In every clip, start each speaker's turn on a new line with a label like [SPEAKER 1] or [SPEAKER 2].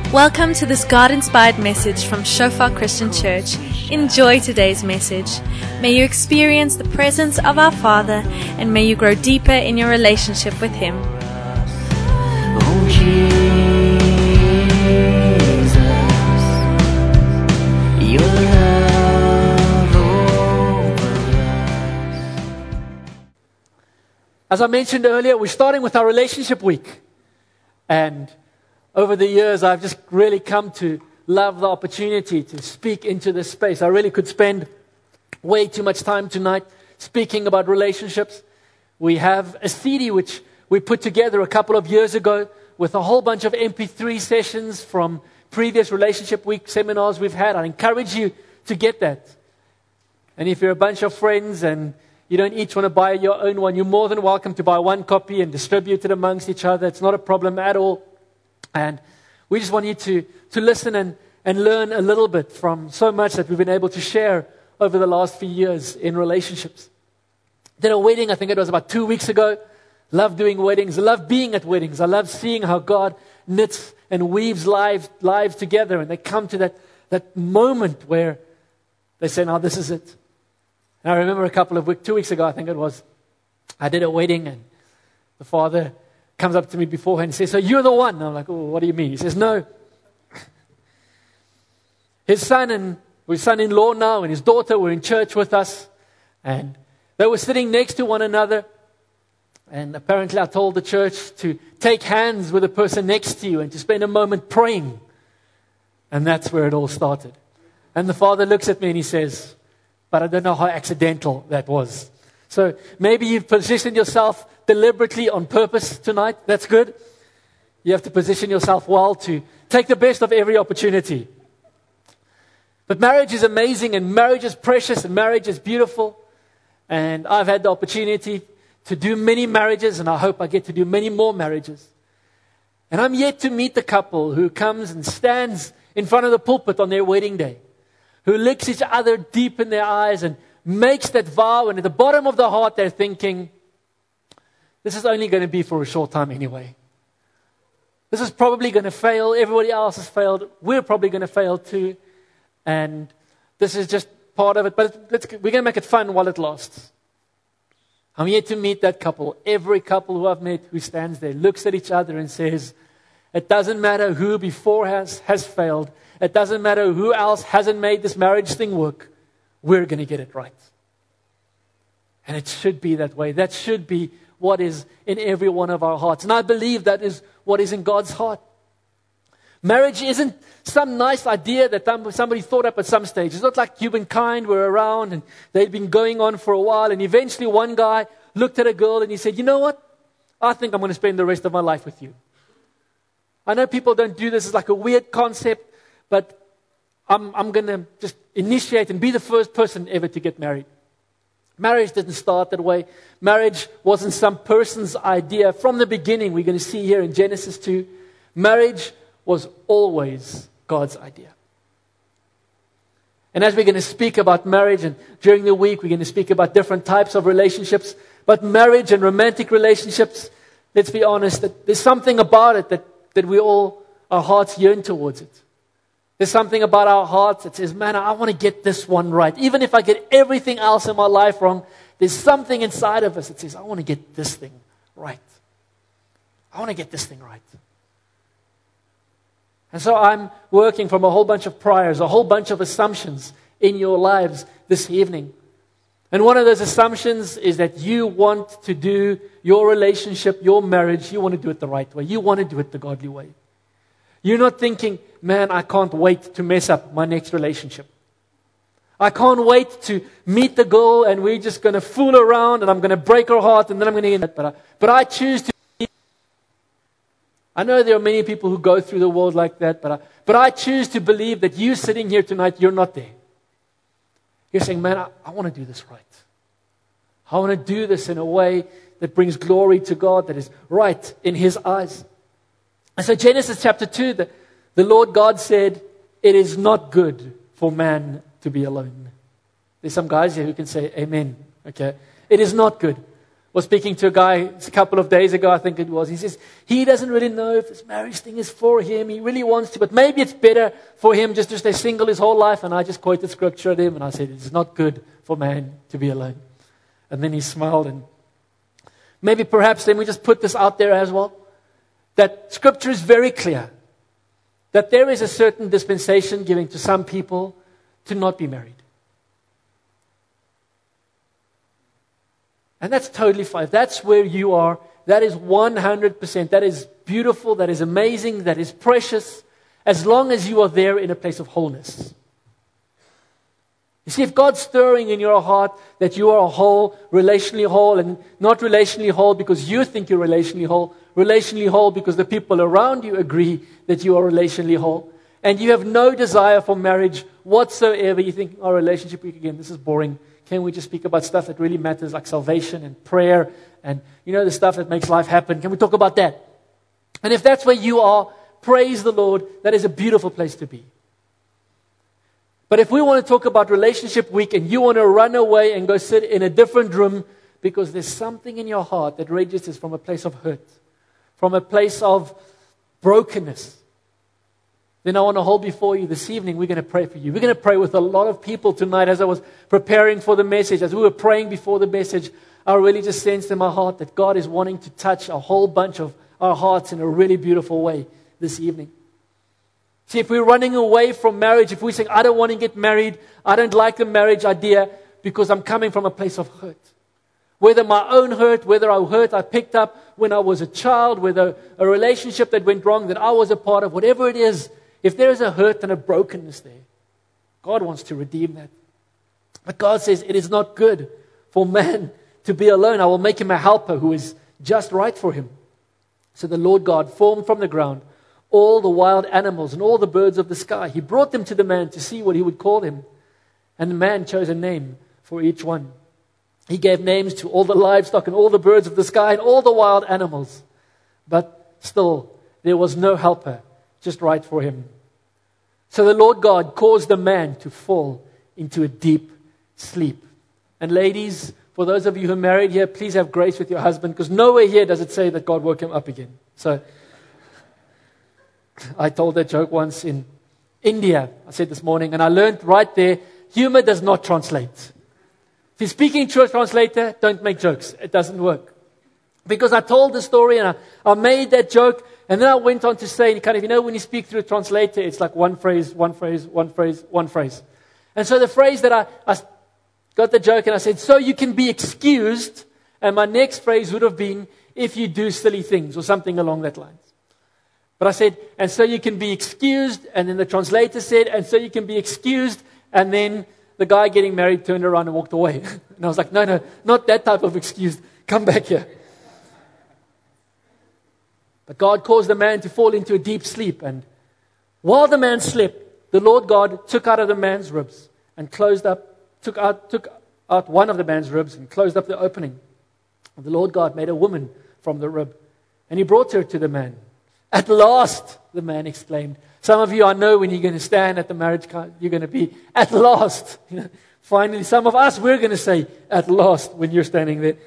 [SPEAKER 1] Welcome to this God-inspired message from Shofar Christian Church. Enjoy today's message. May you experience the presence of our Father, and may you grow deeper in your relationship with Him.
[SPEAKER 2] Oh, Jesus, your love over us.
[SPEAKER 3] As I mentioned earlier, we're starting with our relationship week. And over the years, I've just really come to love the opportunity to speak into this space. I really could spend way too much time tonight speaking about relationships. We have a CD which we put together a couple of years ago with a whole bunch of MP3 sessions from previous relationship week seminars we've had. I encourage you to get that. And if you're a bunch of friends and you don't each want to buy your own one, you're more than welcome to buy one copy and distribute it amongst each other. It's not a problem at all. And we just want you to listen and learn a little bit from so much that we've been able to share over the last few years in relationships. Did a wedding, I think it was about 2 weeks ago. Love doing weddings. I love being at weddings. I love seeing how God knits and weaves lives together. And they come to that moment where they say, now this is it. And I remember 2 weeks ago, I think it was, I did a wedding and the father comes up to me beforehand and says, so you're the one. And I'm like, oh, what do you mean? He says, no. His son-in-law now and his daughter were in church with us. And they were sitting next to one another. And apparently I told the church to take hands with the person next to you and to spend a moment praying. And that's where it all started. And the father looks at me and he says, but I don't know how accidental that was. So maybe you've positioned yourself deliberately on purpose tonight. That's good. You have to position yourself well to take the best of every opportunity. But marriage is amazing and marriage is precious and marriage is beautiful. And I've had the opportunity to do many marriages and I hope I get to do many more marriages. And I'm yet to meet the couple who comes and stands in front of the pulpit on their wedding day, who looks each other deep in their eyes and makes that vow, and at the bottom of the heart they're thinking, this is only going to be for a short time anyway. This is probably going to fail. Everybody else has failed. We're probably going to fail too. And this is just part of it. But we're going to make it fun while it lasts. I'm yet to meet that couple. Every couple who I've met who stands there looks at each other and says, it doesn't matter who before has failed. It doesn't matter who else hasn't made this marriage thing work. We're going to get it right. And it should be that way. That should be what is in every one of our hearts. And I believe that is what is in God's heart. Marriage isn't some nice idea that somebody thought up at some stage. It's not like humankind were around and they'd been going on for a while. And eventually one guy looked at a girl and he said, you know what? I think I'm going to spend the rest of my life with you. I know people don't do this. It's like a weird concept. But I'm going to just initiate and be the first person ever to get married. Marriage didn't start that way. Marriage wasn't some person's idea. From the beginning, we're going to see here in Genesis 2, marriage was always God's idea. And as we're going to speak about marriage, and during the week, we're going to speak about different types of relationships. But marriage and romantic relationships, let's be honest, that there's something about it that our hearts yearn towards it. There's something about our hearts that says, man, I want to get this one right. Even if I get everything else in my life wrong, there's something inside of us that says, I want to get this thing right. I want to get this thing right. And so I'm working from a whole bunch of priors, a whole bunch of assumptions in your lives this evening. And one of those assumptions is that you want to do your relationship, your marriage, you want to do it the right way. You want to do it the godly way. You're not thinking, man, I can't wait to mess up my next relationship. I can't wait to meet the girl and we're just going to fool around and I'm going to break her heart and then I'm going to end it. But I choose to. I know there are many people who go through the world like that, but I choose to believe that you sitting here tonight, you're not there. You're saying, man, I want to do this right. I want to do this in a way that brings glory to God, that is right in His eyes. And so Genesis chapter 2, the Lord God said, it is not good for man to be alone. There's some guys here who can say amen. Okay, it is not good. was speaking to a guy a couple of days ago, I think it was. He says he doesn't really know if this marriage thing is for him. He really wants to, but maybe it's better for him just to stay single his whole life. And I just quoted scripture at him and I said, it's not good for man to be alone. And then he smiled, and maybe perhaps then we just put this out there as well, that scripture is very clear that there is a certain dispensation given to some people to not be married. And that's totally fine. If that's where you are, that is 100%. That is beautiful, that is amazing, that is precious, as long as you are there in a place of wholeness. You see, if God's stirring in your heart that you are whole, relationally whole, and not relationally whole because you think you're relationally whole because the people around you agree that you are relationally whole, and you have no desire for marriage whatsoever, you think, our relationship week again, this is boring. Can we just speak about stuff that really matters, like salvation and prayer and, the stuff that makes life happen? Can we talk about that? And if that's where you are, praise the Lord. That is a beautiful place to be. But if we want to talk about relationship week and you want to run away and go sit in a different room because there's something in your heart that registers from a place of hurt, from a place of brokenness, then I want to hold before you this evening, we're going to pray for you. We're going to pray with a lot of people tonight. As I was preparing for the message, as we were praying before the message, I really just sensed in my heart that God is wanting to touch a whole bunch of our hearts in a really beautiful way this evening. See, if we're running away from marriage, if we're saying, I don't want to get married, I don't like the marriage idea because I'm coming from a place of hurt. Whether my own hurt, whether our hurt I picked up when I was a child, whether a relationship that went wrong that I was a part of, whatever it is, if there is a hurt and a brokenness there, God wants to redeem that. But God says it is not good for man to be alone. I will make him a helper who is just right for him. So the Lord God formed from the ground all the wild animals and all the birds of the sky. He brought them to the man to see what he would call them. And the man chose a name for each one. He gave names to all the livestock and all the birds of the sky and all the wild animals. But still, there was no helper just right for him. So the Lord God caused the man to fall into a deep sleep. And ladies, for those of you who are married here, please have grace with your husband, because nowhere here does it say that God woke him up again. So I told that joke once in India, I said this morning, and I learned right there, humor does not translate. If you're speaking to a translator, don't make jokes. It doesn't work. Because I told the story and I made that joke, and then I went on to say, when you speak through a translator, it's like one phrase, one phrase, one phrase, one phrase. And so the phrase that I got the joke and I said, so you can be excused, and my next phrase would have been, if you do silly things, or something along that lines. But I said, and so you can be excused, and then the translator said, and so you can be excused, and then the guy getting married turned around and walked away. And I was like, no, not that type of excuse. Come back here. But God caused the man to fall into a deep sleep. And while the man slept, the Lord God took out of the man's ribs and took out one of the man's ribs and closed up the opening. And the Lord God made a woman from the rib. And he brought her to the man. At last, the man exclaimed. Some of you, I know when you're going to stand at the marriage card, you're going to be, at last. Finally, some of us, we're going to say, at last, when you're standing there.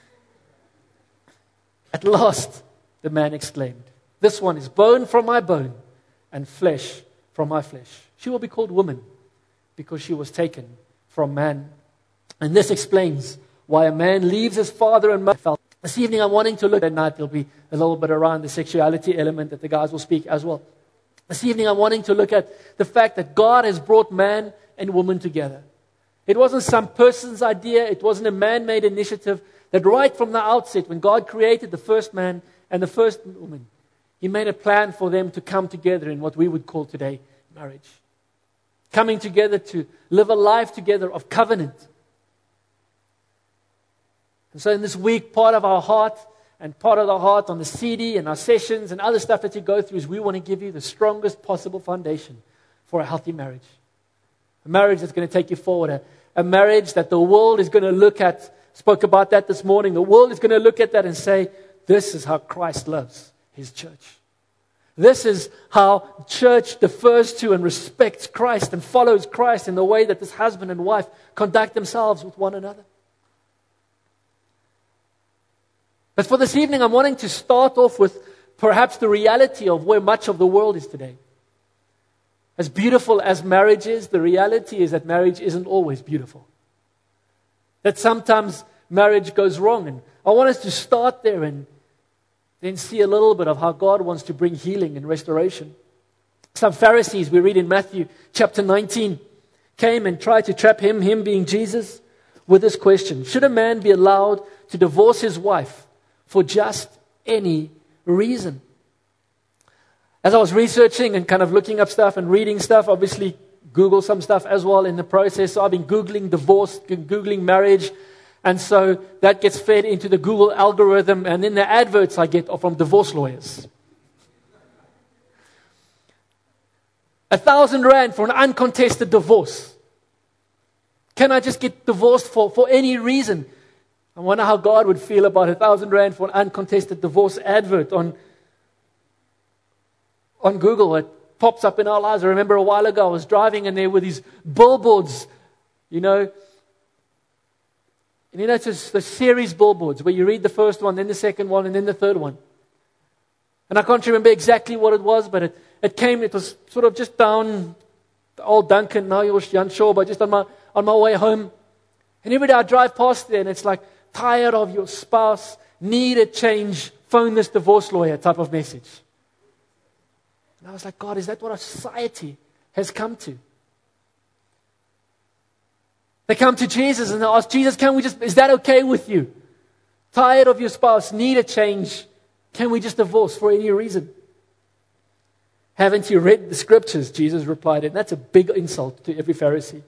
[SPEAKER 3] At last, the man exclaimed, this one is bone from my bone and flesh from my flesh. She will be called woman because she was taken from man. And this explains why a man leaves his father and mother. This evening I'm wanting to look at night. There'll be a little bit around the sexuality element that the guys will speak as well. This evening I'm wanting to look at the fact that God has brought man and woman together. It wasn't some person's idea. It wasn't a man-made initiative. That right from the outset, when God created the first man and the first woman, He made a plan for them to come together in what we would call today marriage. Coming together to live a life together of covenant. And so in this week, part of our heart and part of the heart on the CD and our sessions and other stuff that you go through is we want to give you the strongest possible foundation for a healthy marriage. A marriage that's going to take you forward. A marriage that the world is going to look at. Spoke about that this morning. The world is going to look at that and say, this is how Christ loves His church. This is how church defers to and respects Christ and follows Christ in the way that this husband and wife conduct themselves with one another. But for this evening, I'm wanting to start off with perhaps the reality of where much of the world is today. As beautiful as marriage is, the reality is that marriage isn't always beautiful. That sometimes marriage goes wrong. And I want us to start there and then see a little bit of how God wants to bring healing and restoration. Some Pharisees, we read in Matthew chapter 19, came and tried to trap him being Jesus, with this question: should a man be allowed to divorce his wife for just any reason? As I was researching and kind of looking up stuff and reading stuff, obviously Google some stuff as well in the process. So I've been Googling divorce, Googling marriage, and so that gets fed into the Google algorithm, and then the adverts I get are from divorce lawyers. 1,000 rand for an uncontested divorce. Can I just get divorced for any reason? I wonder how God would feel about 1,000 rand for an uncontested divorce advert on Google. It pops up in our lives. I remember a while ago I was driving and there were these billboards, and it's just the series billboards where you read the first one, then the second one, and then the third one. And I can't remember exactly what it was, but it was sort of just down the old Duncan, now you're Jan Shaw, but just on my way home. And every day I drive past there and it's like, tired of your spouse, need a change, phone this divorce lawyer type of message. And I was like, God, is that what our society has come to? They come to Jesus and they ask, Jesus, is that okay with you? Tired of your spouse, need a change, can we just divorce for any reason? Haven't you read the scriptures? Jesus replied, and that's a big insult to every Pharisee.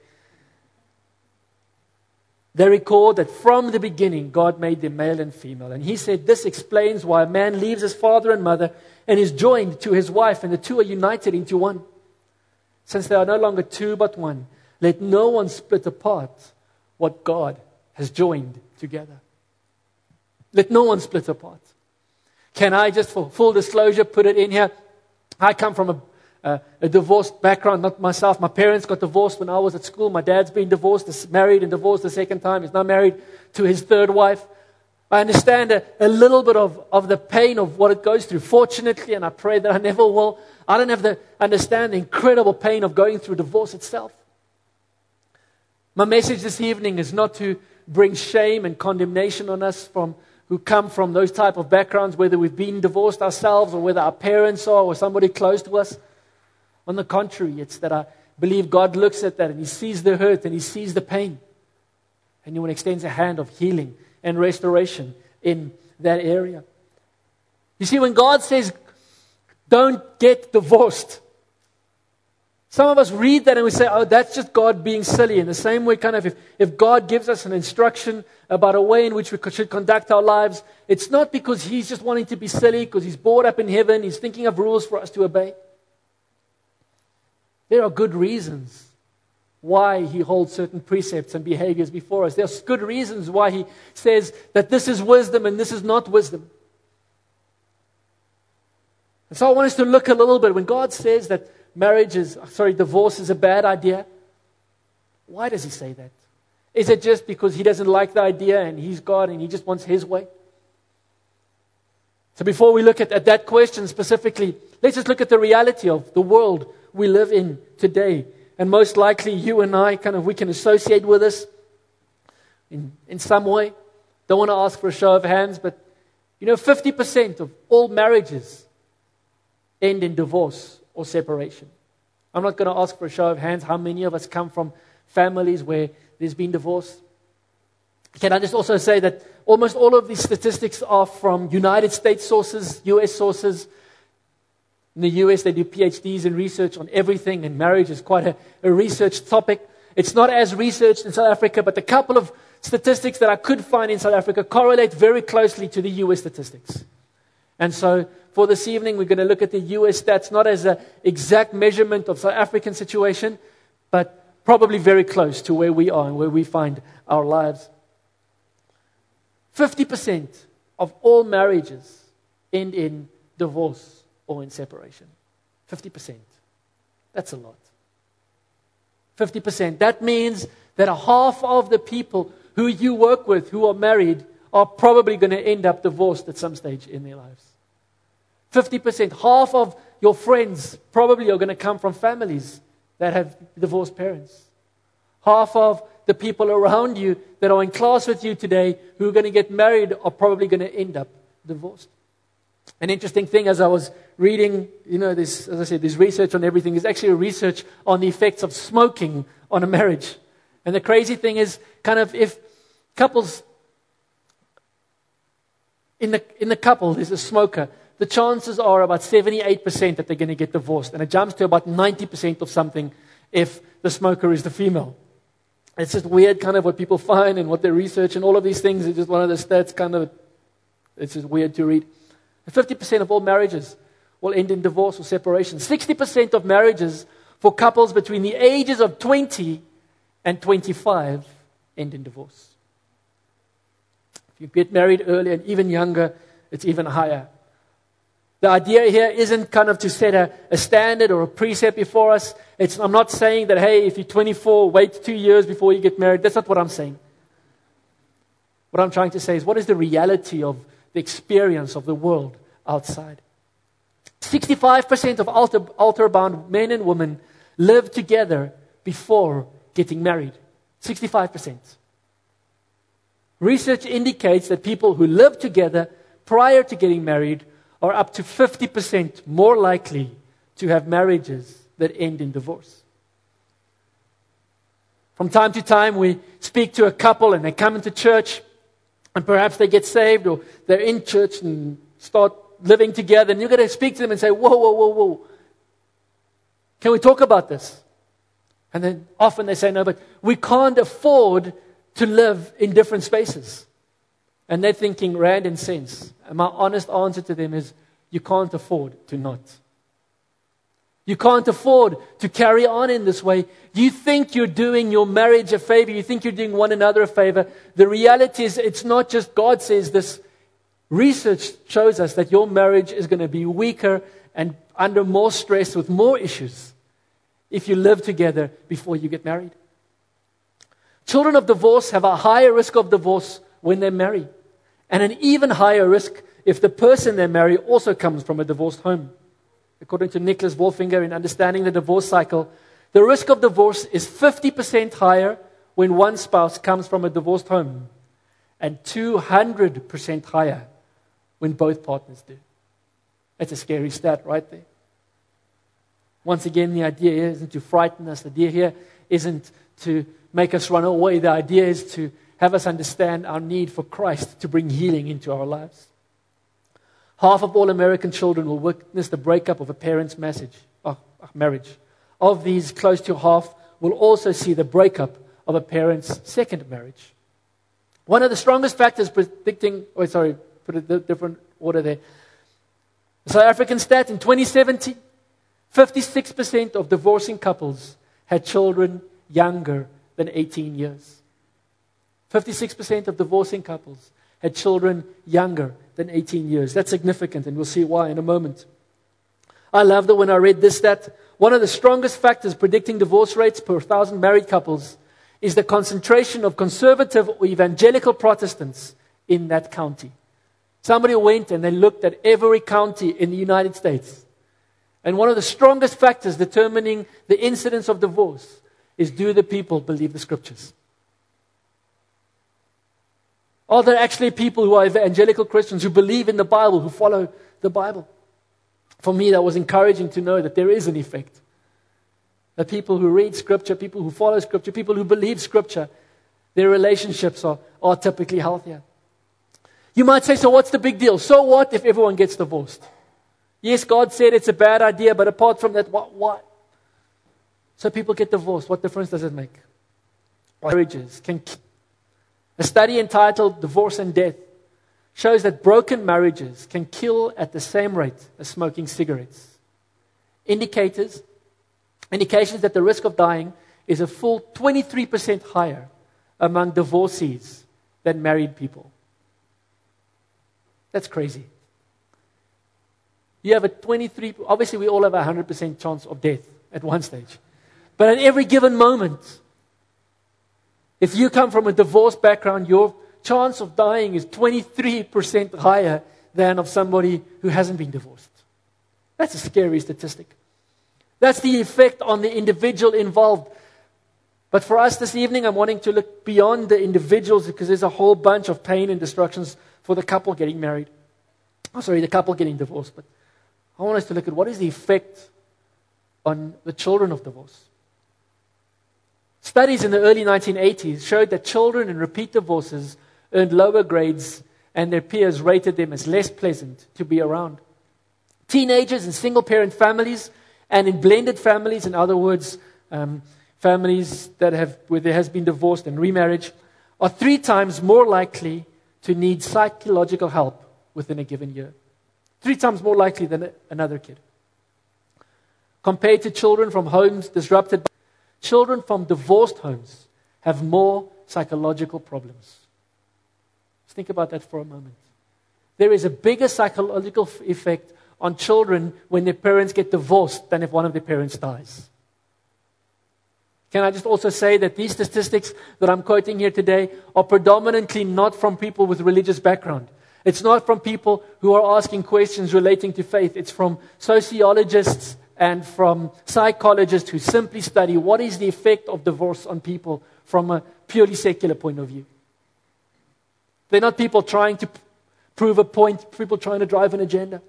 [SPEAKER 3] They record that from the beginning, God made them male and female. And he said, this explains why a man leaves his father and mother and is joined to his wife, and the two are united into one. Since they are no longer two but one, let no one split apart what God has joined together. Let no one split apart. Can I just, for full disclosure, put it in here? I come from a divorced background, not myself. My parents got divorced when I was at school. My dad's been divorced, married and divorced the second time. He's now married to his third wife. I understand a little bit of the pain of what it goes through. Fortunately, and I pray that I never will, I don't have to understand the incredible pain of going through divorce itself. My message this evening is not to bring shame and condemnation on us who come from those type of backgrounds, whether we've been divorced ourselves or whether our parents are or somebody close to us. On the contrary, it's that I believe God looks at that and He sees the hurt and He sees the pain. And He extends a hand of healing and restoration in that area. You see, when God says, don't get divorced, some of us read that and we say, oh, that's just God being silly. In the same way, kind of, if God gives us an instruction about a way in which we should conduct our lives, it's not because He's just wanting to be silly, because He's bored up in heaven, He's thinking of rules for us to obey. There are good reasons why He holds certain precepts and behaviors before us. There's good reasons why He says that this is wisdom and this is not wisdom. And so I want us to look a little bit. When God says that divorce is a bad idea, why does He say that? Is it just because He doesn't like the idea and He's God and He just wants His way? So before we look at that question specifically, let's just look at the reality of the world we live in today. And most likely you and I, we can associate with this in some way. Don't want to ask for a show of hands, but 50% of all marriages end in divorce or separation. I'm not going to ask for a show of hands how many of us come from families where there's been divorce. Can I just also say that almost all of these statistics are from United States sources, US sources. In the US, they do PhDs in research on everything, and marriage is quite a research topic. It's not as researched in South Africa, but the couple of statistics that I could find in South Africa correlate very closely to the US statistics. And so for this evening, we're going to look at the US stats, not as an exact measurement of South African situation, but probably very close to where we are and where we find our lives. 50% of all marriages end in divorce or in separation. 50%. That's a lot. 50%. That means that a half of the people who you work with who are married are probably going to end up divorced at some stage in their lives. 50%, half of your friends probably are going to come from families that have divorced parents. Half of the people around you that are in class with you today who are going to get married are probably going to end up divorced. An interesting thing as I was reading, this, as I said, there's research on everything. There's actually a research on the effects of smoking on a marriage. And the crazy thing is, kind of, if couples, in the couple, there's a smoker, the chances are about 78% that they're going to get divorced. And it jumps to about 90% of something if the smoker is the female. It's just weird kind of what people find and what they research and all of these things. It's just one of the stats kind of, it's just weird to read. 50% of all marriages will end in divorce or separation. 60% of marriages for couples between the ages of 20 and 25 end in divorce. If you get married early and even younger, it's even higher. The idea here isn't kind of to set a standard or a precept before us. I'm not saying that, hey, if you're 24, wait 2 years before you get married. That's not what I'm saying. What I'm trying to say is, what is the reality of the experience of the world outside? 65% of altar-bound men and women live together before getting married. 65%. Research indicates that people who live together prior to getting married are up to 50% more likely to have marriages that end in divorce. From time to time, we speak to a couple and they come into church and perhaps they get saved or they're in church and start living together, and you're going to speak to them and say, whoa. Can we talk about this? And then often they say, no, but we can't afford to live in different spaces. And they're thinking rand and cents. And my honest answer to them is, you can't afford to not. You can't afford to carry on in this way. You think you're doing your marriage a favor. You think you're doing one another a favor. The reality is, it's not just God says this. Research shows us that your marriage is going to be weaker and under more stress with more issues if you live together before you get married. Children of divorce have a higher risk of divorce when they marry, and an even higher risk if the person they marry also comes from a divorced home. According to Nicholas Wolfinger in Understanding the Divorce Cycle, the risk of divorce is 50% higher when one spouse comes from a divorced home, and 200% higher when both partners do. That's a scary stat right there. Once again, the idea here isn't to frighten us. The idea here isn't to make us run away. The idea is to have us understand our need for Christ to bring healing into our lives. Half of all American children will witness the breakup of a parent's marriage. Of these, close to half will also see the breakup of a parent's second marriage. One of the strongest factors predicting, put it in a different order there. The South African stat in 2017, 56% of divorcing couples had children younger than 18 years. 56% of divorcing couples had children younger than 18 years. That's significant, and we'll see why in a moment. I loved it when I read this stat. One of the strongest factors predicting divorce rates per 1,000 married couples is the concentration of conservative or evangelical Protestants in that county. Somebody went and they looked at every county in the United States. And one of the strongest factors determining the incidence of divorce is, do the people believe the Scriptures? Are there actually people who are evangelical Christians who believe in the Bible, who follow the Bible? For me, that was encouraging to know that there is an effect. That people who read Scripture, people who follow Scripture, people who believe Scripture, their relationships are typically healthier. You might say, so what's the big deal? So what if everyone gets divorced? Yes, God said it's a bad idea, but apart from that, what? So people get divorced. What difference does it make? Marriages can. A study entitled Divorce and Death shows that broken marriages can kill at the same rate as smoking cigarettes. Indications that the risk of dying is a full 23% higher among divorcees than married people. That's crazy. You have obviously we all have a 100% chance of death at one stage. But at every given moment, if you come from a divorced background, your chance of dying is 23% higher than of somebody who hasn't been divorced. That's a scary statistic. That's the effect on the individual involved. But for us this evening, I'm wanting to look beyond the individuals because there's a whole bunch of pain and destructions for the couple getting married. The couple getting divorced. But I want us to look at what is the effect on the children of divorce. Studies in the early 1980s showed that children in repeat divorces earned lower grades and their peers rated them as less pleasant to be around. Teenagers in single-parent families and in blended families, in other words, families where there has been divorce and remarriage, are 3 times more likely to need psychological help within a given year. 3 times more likely than another kid. Compared to children from homes disrupted, children from divorced homes have more psychological problems. Let's think about that for a moment. There is a bigger psychological effect on children when their parents get divorced than if one of their parents dies. Can I just also say that these statistics that I'm quoting here today are predominantly not from people with religious background. It's not from people who are asking questions relating to faith. It's from sociologists and from psychologists who simply study what is the effect of divorce on people from a purely secular point of view. They're not people trying to prove a point, people trying to drive an agenda.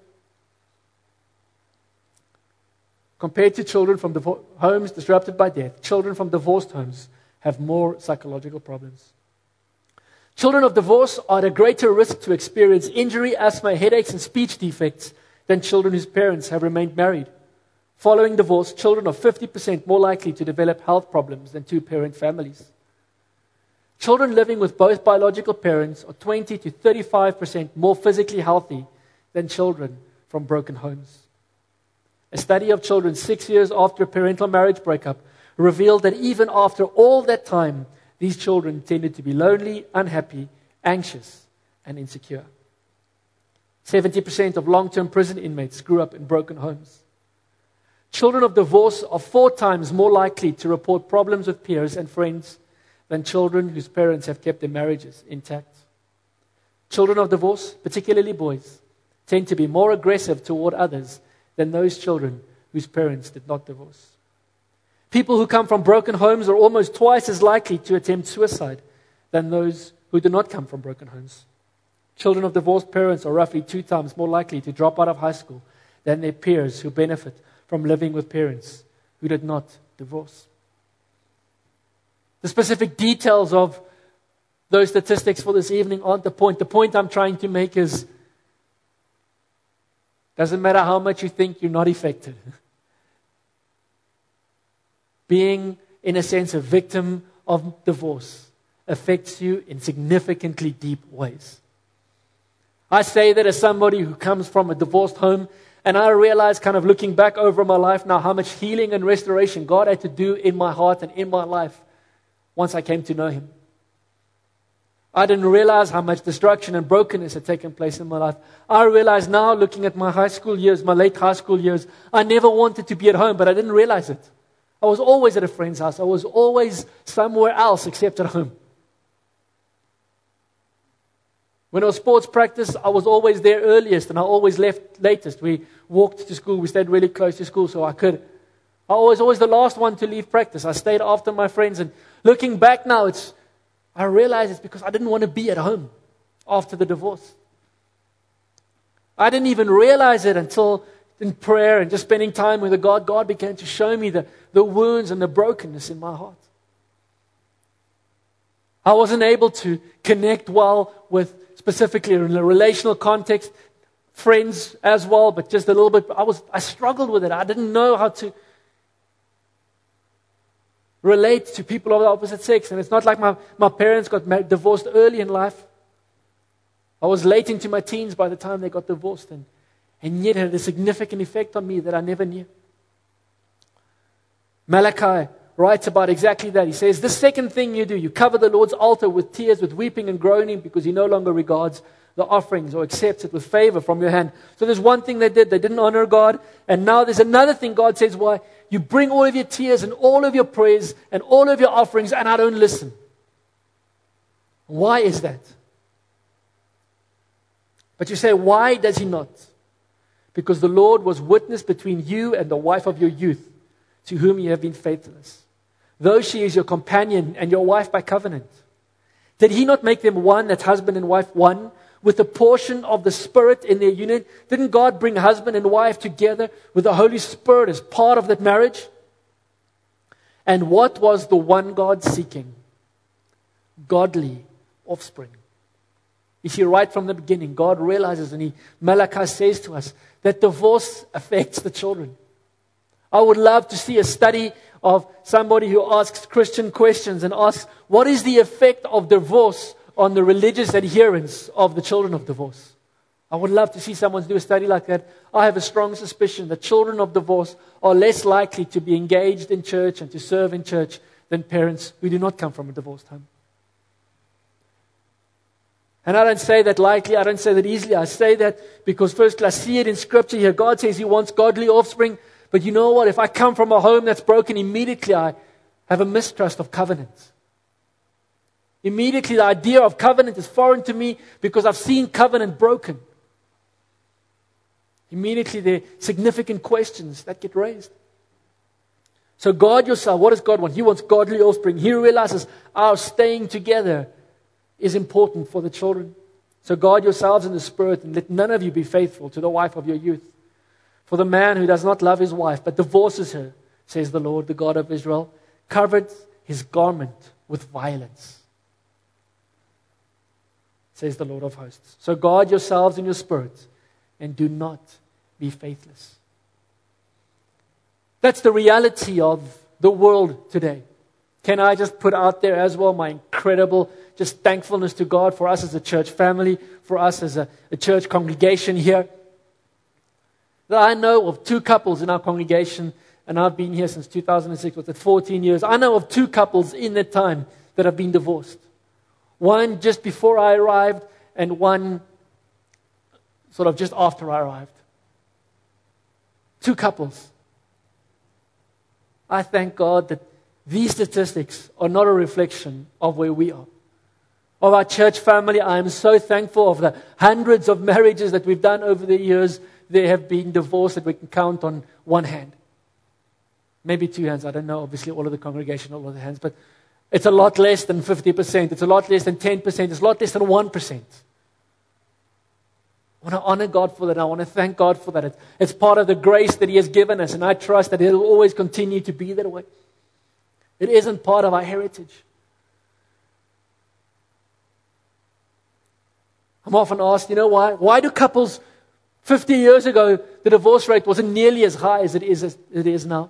[SPEAKER 3] Compared to children from homes disrupted by death, children from divorced homes have more psychological problems. Children of divorce are at a greater risk to experience injury, asthma, headaches, and speech defects than children whose parents have remained married. Following divorce, children are 50% more likely to develop health problems than 2-parent families. Children living with both biological parents are 20 to 35% more physically healthy than children from broken homes. A study of children 6 years after a parental marriage breakup revealed that even after all that time, these children tended to be lonely, unhappy, anxious, and insecure. 70% of long-term prison inmates grew up in broken homes. Children of divorce are 4 times more likely to report problems with peers and friends than children whose parents have kept their marriages intact. Children of divorce, particularly boys, tend to be more aggressive toward others than those children whose parents did not divorce. People who come from broken homes are almost twice as likely to attempt suicide than those who do not come from broken homes. Children of divorced parents are roughly 2 times more likely to drop out of high school than their peers who benefit from living with parents who did not divorce. The specific details of those statistics for this evening aren't the point. The point I'm trying to make is, doesn't matter how much you think you're not affected. Being, in a sense, a victim of divorce affects you in significantly deep ways. I say that as somebody who comes from a divorced home, and I realize, kind of looking back over my life now, how much healing and restoration God had to do in my heart and in my life once I came to know Him. I didn't realize how much destruction and brokenness had taken place in my life. I realize now, looking at my high school years, my late high school years, I never wanted to be at home, but I didn't realize it. I was always at a friend's house. I was always somewhere else except at home. When it was sports practice, I was always there earliest and I always left latest. We walked to school. We stayed really close to school so I could. I was always the last one to leave practice. I stayed after my friends. And looking back now, I realize it's because I didn't want to be at home after the divorce. I didn't even realize it until in prayer and just spending time with God began to show me the wounds and the brokenness in my heart. I wasn't able to connect well with, specifically in a relational context, friends as well, but just a little bit. I struggled with it. I didn't know how to relate to people of the opposite sex. And it's not like my parents got divorced early in life. I was late into my teens by the time they got divorced. And yet it had a significant effect on me that I never knew. Malachi writes about exactly that. He says, the second thing you do, you cover the Lord's altar with tears, with weeping and groaning, because He no longer regards the offerings or accepts it with favor from your hand. So there's one thing they did. They didn't honor God. And now there's another thing God says, why? You bring all of your tears and all of your prayers and all of your offerings, and I don't listen. Why is that? But you say, why does he not? Because the Lord was witness between you and the wife of your youth, to whom you have been faithless, though she is your companion and your wife by covenant. Did he not make them one, that's husband and wife, one, with a portion of the Spirit in their union? Didn't God bring husband and wife together with the Holy Spirit as part of that marriage? And what was the one God seeking? Godly offspring. You see, right from the beginning, God realizes, and Malachi says to us, that divorce affects the children. I would love to see a study of somebody who asks Christian questions and asks, what is the effect of divorce on the religious adherence of the children of divorce? I would love to see someone do a study like that. I have a strong suspicion that children of divorce are less likely to be engaged in church and to serve in church than parents who do not come from a divorced home. And I don't say that lightly, I don't say that easily. I say that because firstly, I see it in Scripture here. God says He wants godly offspring. But you know what? If I come from a home that's broken, immediately I have a mistrust of covenant. Immediately the idea of covenant is foreign to me because I've seen covenant broken. Immediately there are significant questions that get raised. So guard yourself. What does God want? He wants godly offspring. He realizes our staying together is important for the children. So guard yourselves in the Spirit, and let none of you be faithful to the wife of your youth. For the man who does not love his wife, but divorces her, says the Lord, the God of Israel, covered his garment with violence, says the Lord of hosts. So guard yourselves in your spirit, and do not be faithless. That's the reality of the world today. Can I just put out there as well my incredible just thankfulness to God for us as a church family, for us as a church congregation here. That I know of 2 couples in our congregation, and I've been here since 2006, what's it, 14 years. I know of 2 couples in that time that have been divorced. One just before I arrived, and one sort of just after I arrived. 2 couples. I thank God that these statistics are not a reflection of where we are. Of our church family, I am so thankful of the hundreds of marriages that we've done over the years. There have been divorced that we can count on one hand. Maybe 2 hands, I don't know, obviously all of the congregation, all of the hands, but it's a lot less than 50%, it's a lot less than 10%, it's a lot less than 1%. I want to honor God for that, I want to thank God for that. It's part of the grace that He has given us, and I trust that He'll always continue to be that way. It isn't part of our heritage. I'm often asked, you know why? Why do couples 50 years ago, the divorce rate wasn't nearly as high as it is now?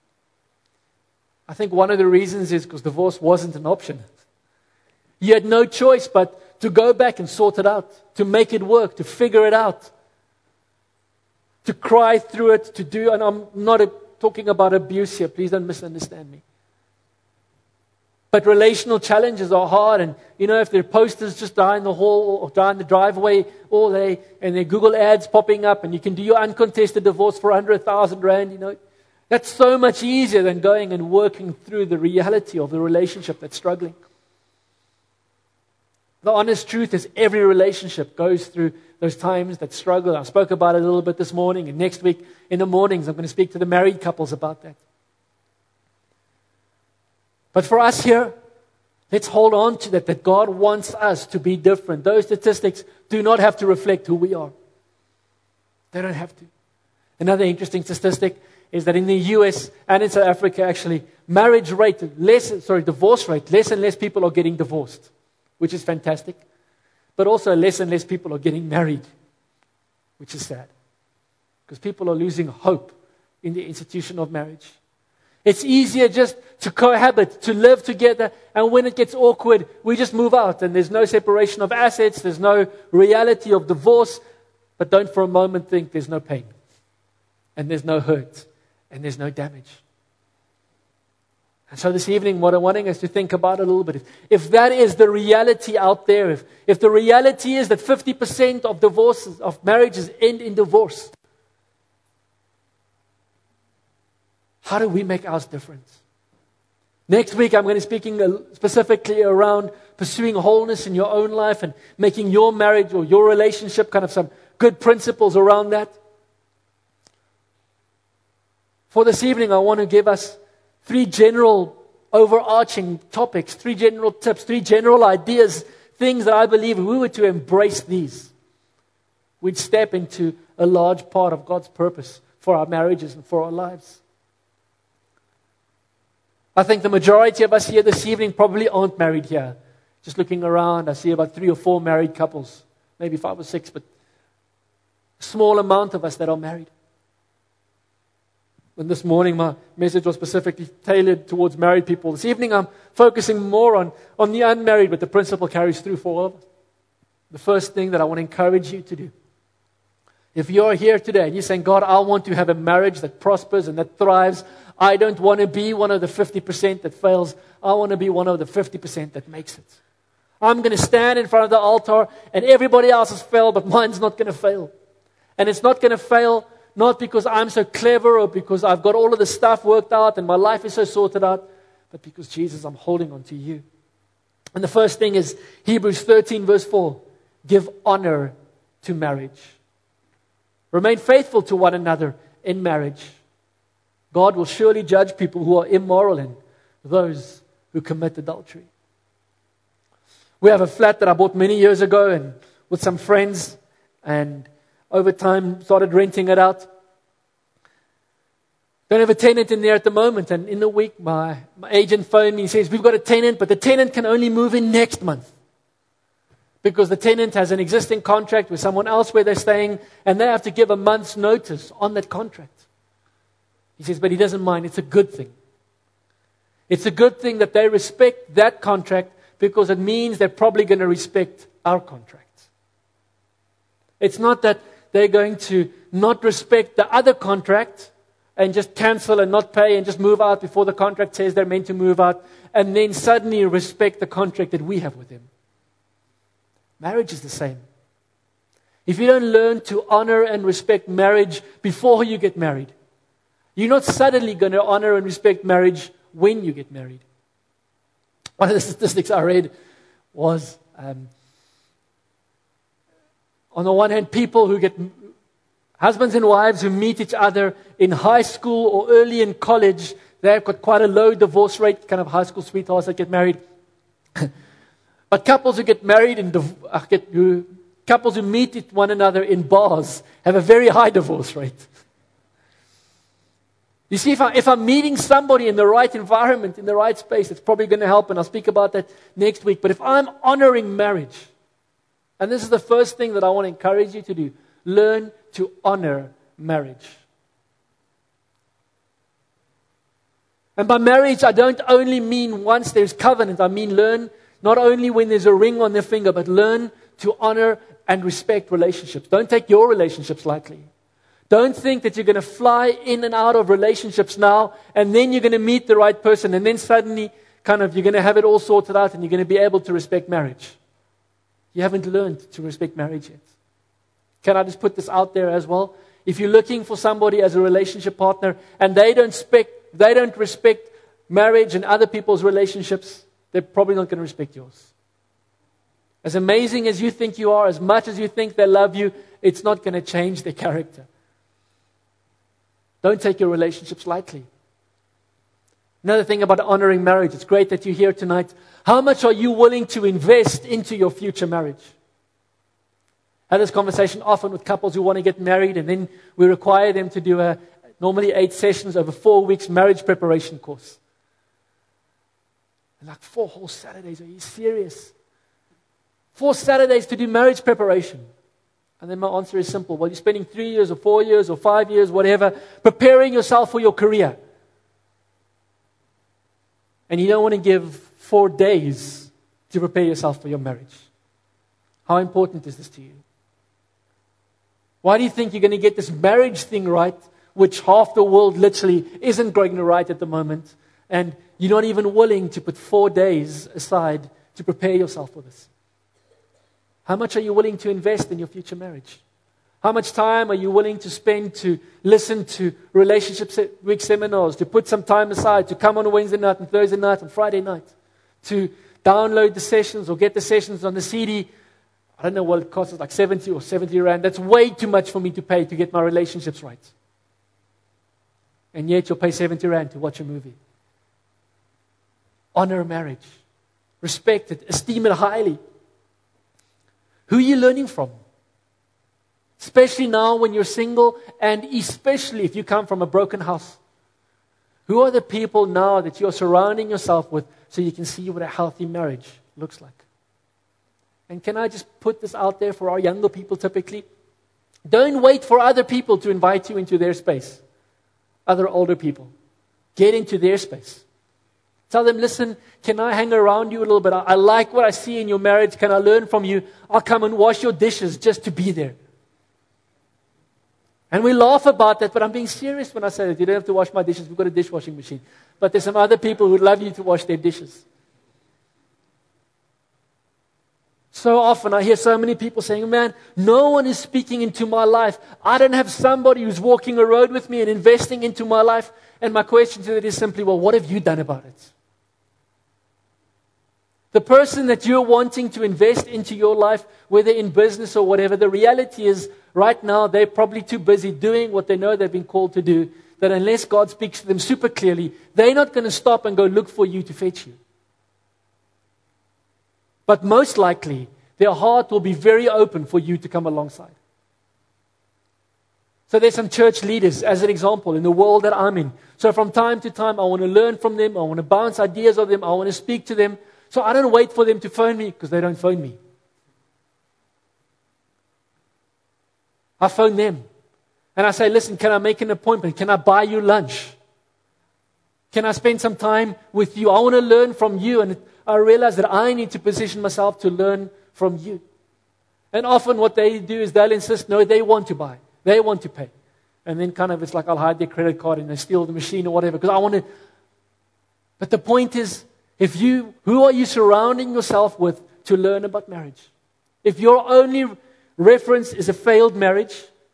[SPEAKER 3] I think one of the reasons is because divorce wasn't an option. You had no choice but to go back and sort it out, to make it work, to figure it out, to cry through it, to do, and I'm not talking about abuse here, please don't misunderstand me. But relational challenges are hard, and if there are posters just down the hall or down the driveway all day, and there are Google ads popping up, and you can do your uncontested divorce for under 1,000 rand, that's so much easier than going and working through the reality of the relationship that's struggling. The honest truth is every relationship goes through those times that struggle. I spoke about it a little bit this morning, and next week in the mornings I'm going to speak to the married couples about that. But for us here, let's hold on to that God wants us to be different. Those statistics do not have to reflect who we are. They don't have to. Another interesting statistic is that in the US and in South Africa, actually, divorce rate, less and less people are getting divorced, which is fantastic. But also less and less people are getting married, which is sad. Because people are losing hope in the institution of marriage. It's easier just to cohabit, to live together, and when it gets awkward, we just move out, and there's no separation of assets, there's no reality of divorce, but don't for a moment think there's no pain, and there's no hurt, and there's no damage. And so this evening, what I'm wanting us to think about a little bit, if that is the reality out there, if the reality is that 50% of divorces, of marriages end in divorce, how do we make ours different? Next week, I'm going to be speaking specifically around pursuing wholeness in your own life and making your marriage or your relationship kind of some good principles around that. For this evening, I want to give us 3 general overarching topics, 3 general tips, 3 general ideas, things that I believe if we were to embrace these, we'd step into a large part of God's purpose for our marriages and for our lives. I think the majority of us here this evening probably aren't married here. Just looking around, I see about 3 or 4 married couples, maybe 5 or 6, but a small amount of us that are married. And this morning, my message was specifically tailored towards married people. This evening, I'm focusing more on the unmarried, but the principle carries through for all of us. The first thing that I want to encourage you to do, if you're here today and you're saying, God, I want to have a marriage that prospers and that thrives. I don't want to be one of the 50% that fails. I want to be one of the 50% that makes it. I'm going to stand in front of the altar and everybody else has failed, but mine's not going to fail. And it's not going to fail not because I'm so clever or because I've got all of the stuff worked out and my life is so sorted out, but because, Jesus, I'm holding on to you. And the first thing is Hebrews 13 verse 4. Give honor to marriage. Remain faithful to one another in marriage. God will surely judge people who are immoral and those who commit adultery. We have a flat that I bought many years ago and with some friends, and over time started renting it out. Don't have a tenant in there at the moment, and in the week my agent phoned me and says, we've got a tenant, but the tenant can only move in next month. Because the tenant has an existing contract with someone else where they're staying, and they have to give a month's notice on that contract. He says, but he doesn't mind. It's a good thing. It's a good thing that they respect that contract because it means they're probably going to respect our contract. It's not that they're going to not respect the other contract and just cancel and not pay and just move out before the contract says they're meant to move out and then suddenly respect the contract that we have with them. Marriage is the same. If you don't learn to honor and respect marriage before you get married, you're not suddenly going to honor and respect marriage when you get married. One of the statistics I read was, on the one hand, people who get husbands and wives who meet each other in high school or early in college, they've got quite a low divorce rate, kind of high school sweethearts that get married. But couples who get married couples who meet one another in bars have a very high divorce rate. You see, if I'm meeting somebody in the right environment, in the right space, it's probably going to help, and I'll speak about that next week. But if I'm honoring marriage, and this is the first thing that I want to encourage you to do, learn to honor marriage. And by marriage, I don't only mean once there's covenant. I mean learn not only when there's a ring on their finger, but learn to honor and respect relationships. Don't take your relationships lightly. Don't think that you're going to fly in and out of relationships now, and then you're going to meet the right person, and then suddenly you're going to have it all sorted out, and you're going to be able to respect marriage. You haven't learned to respect marriage yet. Can I just put this out there as well? If you're looking for somebody as a relationship partner, and they don't respect marriage and other people's relationships, they're probably not going to respect yours. As amazing as you think you are, as much as you think they love you, it's not going to change their character. Don't take your relationships lightly. Another thing about honoring marriage, it's great that you're here tonight. How much are you willing to invest into your future marriage? I have this conversation often with couples who want to get married, and then we require them to do normally 8 sessions over 4 weeks marriage preparation course. And 4 whole Saturdays, are you serious? 4 Saturdays to do marriage preparation. And then my answer is simple. Well, you're spending 3 years or 4 years or 5 years, whatever, preparing yourself for your career. And you don't want to give 4 days to prepare yourself for your marriage. How important is this to you? Why do you think you're going to get this marriage thing right, which half the world literally isn't going to right at the moment, and you're not even willing to put 4 days aside to prepare yourself for this? How much are you willing to invest in your future marriage? How much time are you willing to spend to listen to relationship week seminars, to put some time aside, to come on a Wednesday night and Thursday night and Friday night, to download the sessions or get the sessions on the CD? I don't know what it costs, like 70 or 70 rand. That's way too much for me to pay to get my relationships right. And yet you'll pay 70 rand to watch a movie. Honor marriage. Respect it. Esteem it highly. Who are you learning from? Especially now when you're single, and especially if you come from a broken house. Who are the people now that you're surrounding yourself with so you can see what a healthy marriage looks like? And can I just put this out there for our younger people typically? Don't wait for other people to invite you into their space. Other older people. Get into their space. Tell them, listen, can I hang around you a little bit? I like what I see in your marriage. Can I learn from you? I'll come and wash your dishes just to be there. And we laugh about that, but I'm being serious when I say that. You don't have to wash my dishes. We've got a dishwashing machine. But there's some other people who would love you to wash their dishes. So often I hear so many people saying, man, no one is speaking into my life. I don't have somebody who's walking a road with me and investing into my life. And my question to that is simply, well, what have you done about it? The person that you're wanting to invest into your life, whether in business or whatever, the reality is right now they're probably too busy doing what they know they've been called to do, that unless God speaks to them super clearly, they're not going to stop and go look for you to fetch you. But most likely, their heart will be very open for you to come alongside. So there's some church leaders, as an example, in the world that I'm in. So from time to time, I want to learn from them. I want to bounce ideas off them. I want to speak to them. So I don't wait for them to phone me, because they don't phone me. I phone them. And I say, listen, can I make an appointment? Can I buy you lunch? Can I spend some time with you? I want to learn from you. And I realize that I need to position myself to learn from you. And often what they do is they'll insist, no, they want to buy. They want to pay. And then kind of it's like I'll hide their credit card and they steal the machine or whatever, because I want to. But the point is, who are you surrounding yourself with to learn about marriage? If your only reference is a failed marriage,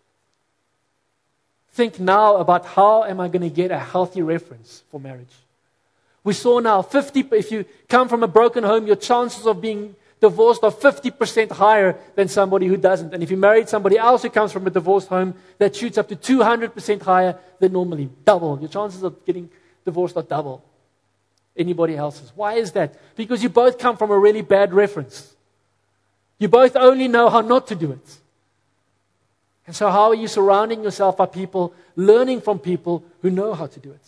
[SPEAKER 3] think now about how am I going to get a healthy reference for marriage. We saw now if you come from a broken home, your chances of being divorced are 50% higher than somebody who doesn't. And if you married somebody else who comes from a divorced home, that shoots up to 200% higher than normally. Double. Your chances of getting divorced are double anybody else's. Why is that? Because you both come from a really bad reference. You both only know how not to do it. And so how are you surrounding yourself by people, learning from people who know how to do it?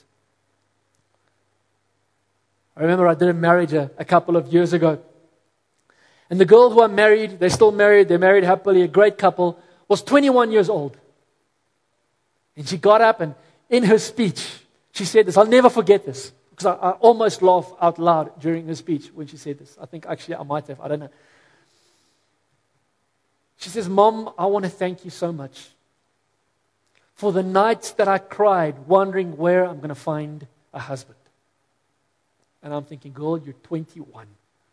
[SPEAKER 3] I remember I did a marriage a couple of years ago. And the girl who I married, they're still married, they're married happily, a great couple, was 21 years old. And she got up and in her speech, she said this. I'll never forget this, because I almost laughed out loud during her speech when she said this. I think actually I might have, I don't know. She says, Mom, I want to thank you so much for the nights that I cried wondering where I'm going to find a husband. And I'm thinking, girl, you're 21.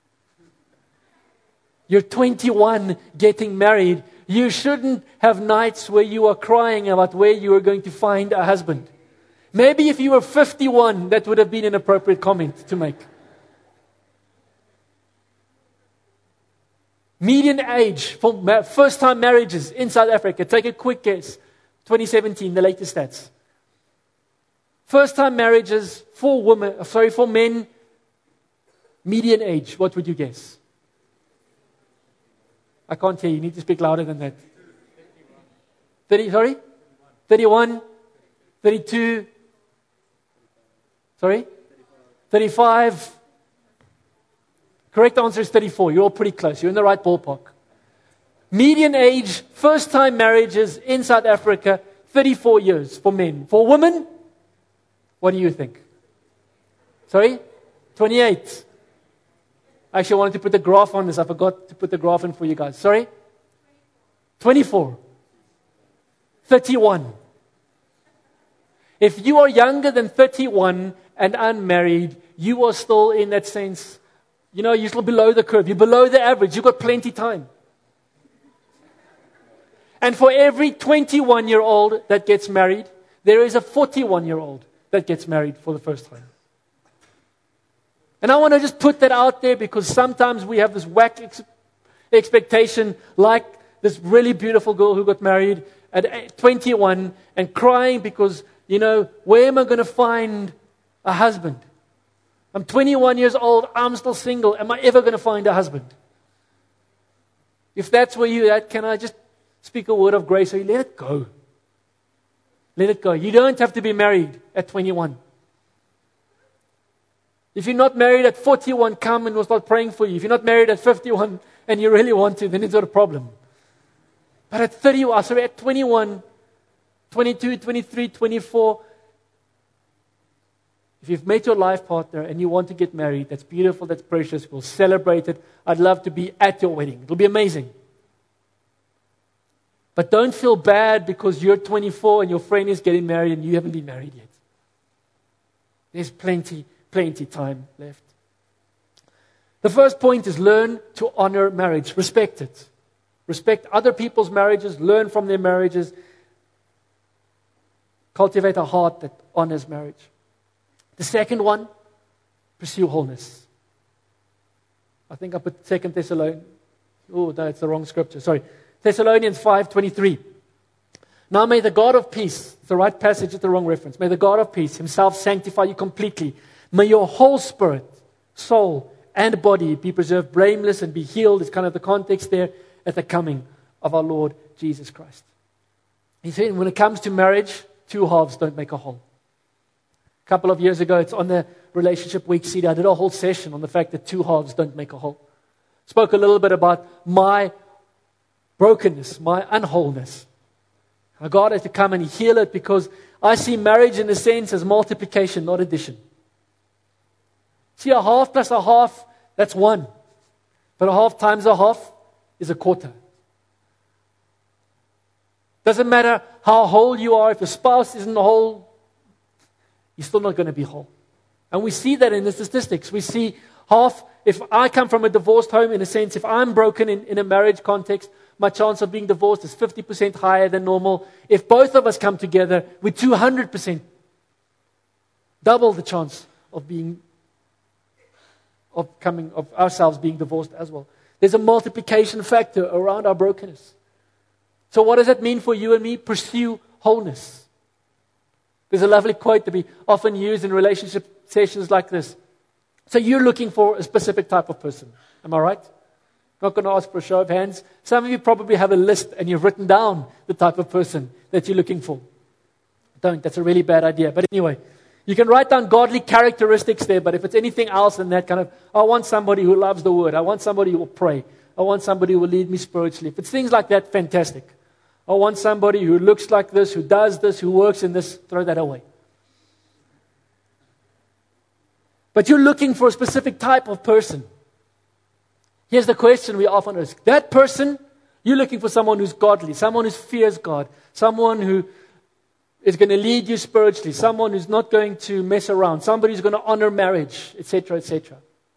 [SPEAKER 3] You're 21 getting married. You shouldn't have nights where you are crying about where you are going to find a husband. Maybe if you were 51, that would have been an appropriate comment to make. Median age for first-time marriages in South Africa. Take a quick guess. 2017, the latest stats. First-time marriages for men, median age. What would you guess? I can't hear you. You need to speak louder than that. 30, sorry? 31? 32? Sorry? 35? Correct answer is 34. You're all pretty close. You're in the right ballpark. Median age, first-time marriages in South Africa, 34 years for men. For women, what do you think? Sorry? 28. Actually, I wanted to put the graph on this. I forgot to put the graph in for you guys. Sorry? 24. 31. If you are younger than 31 and unmarried, you are still in that sense, you're still below the curve. You're below the average. You've got plenty time. And for every 21-year-old that gets married, there is a 41-year-old that gets married for the first time. And I want to just put that out there because sometimes we have this whack expectation, like this really beautiful girl who got married at 21 and crying because, where am I going to find a husband? I'm 21 years old, I'm still single. Am I ever going to find a husband? If that's where you're at, can I just speak a word of grace? So you let it go. Let it go. You don't have to be married at 21. If you're not married at 41, come and we'll start praying for you. If you're not married at 51 and you really want to, then it's not a problem. But at 21, 22, 23, 24, if you've met your life partner and you want to get married, that's beautiful, that's precious, we'll celebrate it. I'd love to be at your wedding. It'll be amazing. But don't feel bad because you're 24 and your friend is getting married and you haven't been married yet. There's plenty time left. The first point is learn to honor marriage. Respect it. Respect other people's marriages. Learn from their marriages. Cultivate a heart that honors marriage. The second one, pursue wholeness. I think I put 2 Thessalonians. Oh, no, it's the wrong scripture. Sorry. Thessalonians 5:23. Now may the God of peace, it's the right passage, it's the wrong reference. May the God of peace himself sanctify you completely. May your whole spirit, soul, and body be preserved blameless and be healed. It's kind of the context there at the coming of our Lord Jesus Christ. He said when it comes to marriage, two halves don't make a whole. A couple of years ago, it's on the Relationship Week CD. I did a whole session on the fact that two halves don't make a whole. Spoke a little bit about my brokenness, my unwholeness. God has to come and heal it because I see marriage in a sense as multiplication, not addition. See, a half plus a half, that's one. But a half times a half is a quarter. Doesn't matter how whole you are, if your spouse isn't whole, you're still not going to be whole. And we see that in the statistics. We see half, if I come from a divorced home, in a sense, if I'm broken in a marriage context, my chance of being divorced is 50% higher than normal. If both of us come together, we're 200%. Double the chance of ourselves being divorced as well. There's a multiplication factor around our brokenness. So what does that mean for you and me? Pursue wholeness. There's a lovely quote that we often use in relationship sessions like this. So you're looking for a specific type of person. Am I right? Not going to ask for a show of hands. Some of you probably have a list and you've written down the type of person that you're looking for. Don't. That's a really bad idea. But anyway, you can write down godly characteristics there, but if it's anything else than that kind of, I want somebody who loves the word. I want somebody who will pray. I want somebody who will lead me spiritually. If it's things like that, fantastic. I want somebody who looks like this, who does this, who works in this. Throw that away. But you're looking for a specific type of person. Here's the question we often ask. That person, you're looking for someone who's godly, someone who fears God, someone who is going to lead you spiritually, someone who's not going to mess around, somebody who's going to honor marriage, etc., etc.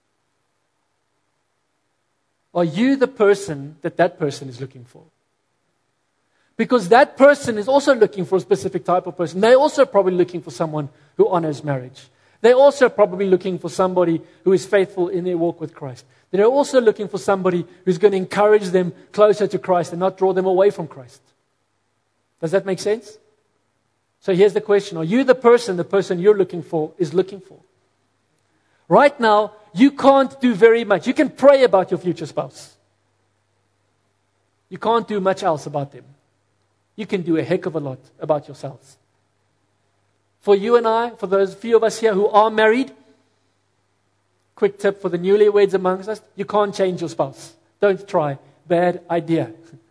[SPEAKER 3] Are you the person that person is looking for? Because that person is also looking for a specific type of person. They're also probably looking for someone who honors marriage. They're also probably looking for somebody who is faithful in their walk with Christ. They're also looking for somebody who's going to encourage them closer to Christ and not draw them away from Christ. Does that make sense? So here's the question. Are you the person you're looking for is looking for? Right now, you can't do very much. You can pray about your future spouse. You can't do much else about them. You can do a heck of a lot about yourselves. For you and I, for those few of us here who are married, quick tip for the newlyweds amongst us, you can't change your spouse. Don't try. Bad idea.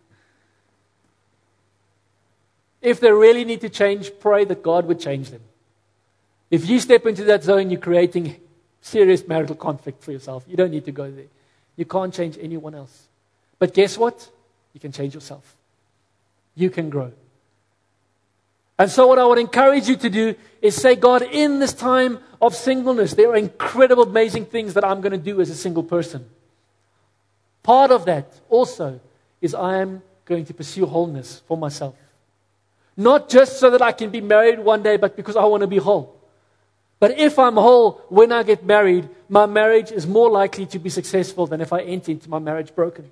[SPEAKER 3] If they really need to change, pray that God would change them. If you step into that zone, you're creating serious marital conflict for yourself. You don't need to go there. You can't change anyone else. But guess what? You can change yourself. You can grow. And so what I would encourage you to do is say, God, in this time of singleness, there are incredible, amazing things that I'm going to do as a single person. Part of that also is I am going to pursue wholeness for myself. Not just so that I can be married one day, but because I want to be whole. But if I'm whole when I get married, my marriage is more likely to be successful than if I enter into my marriage broken.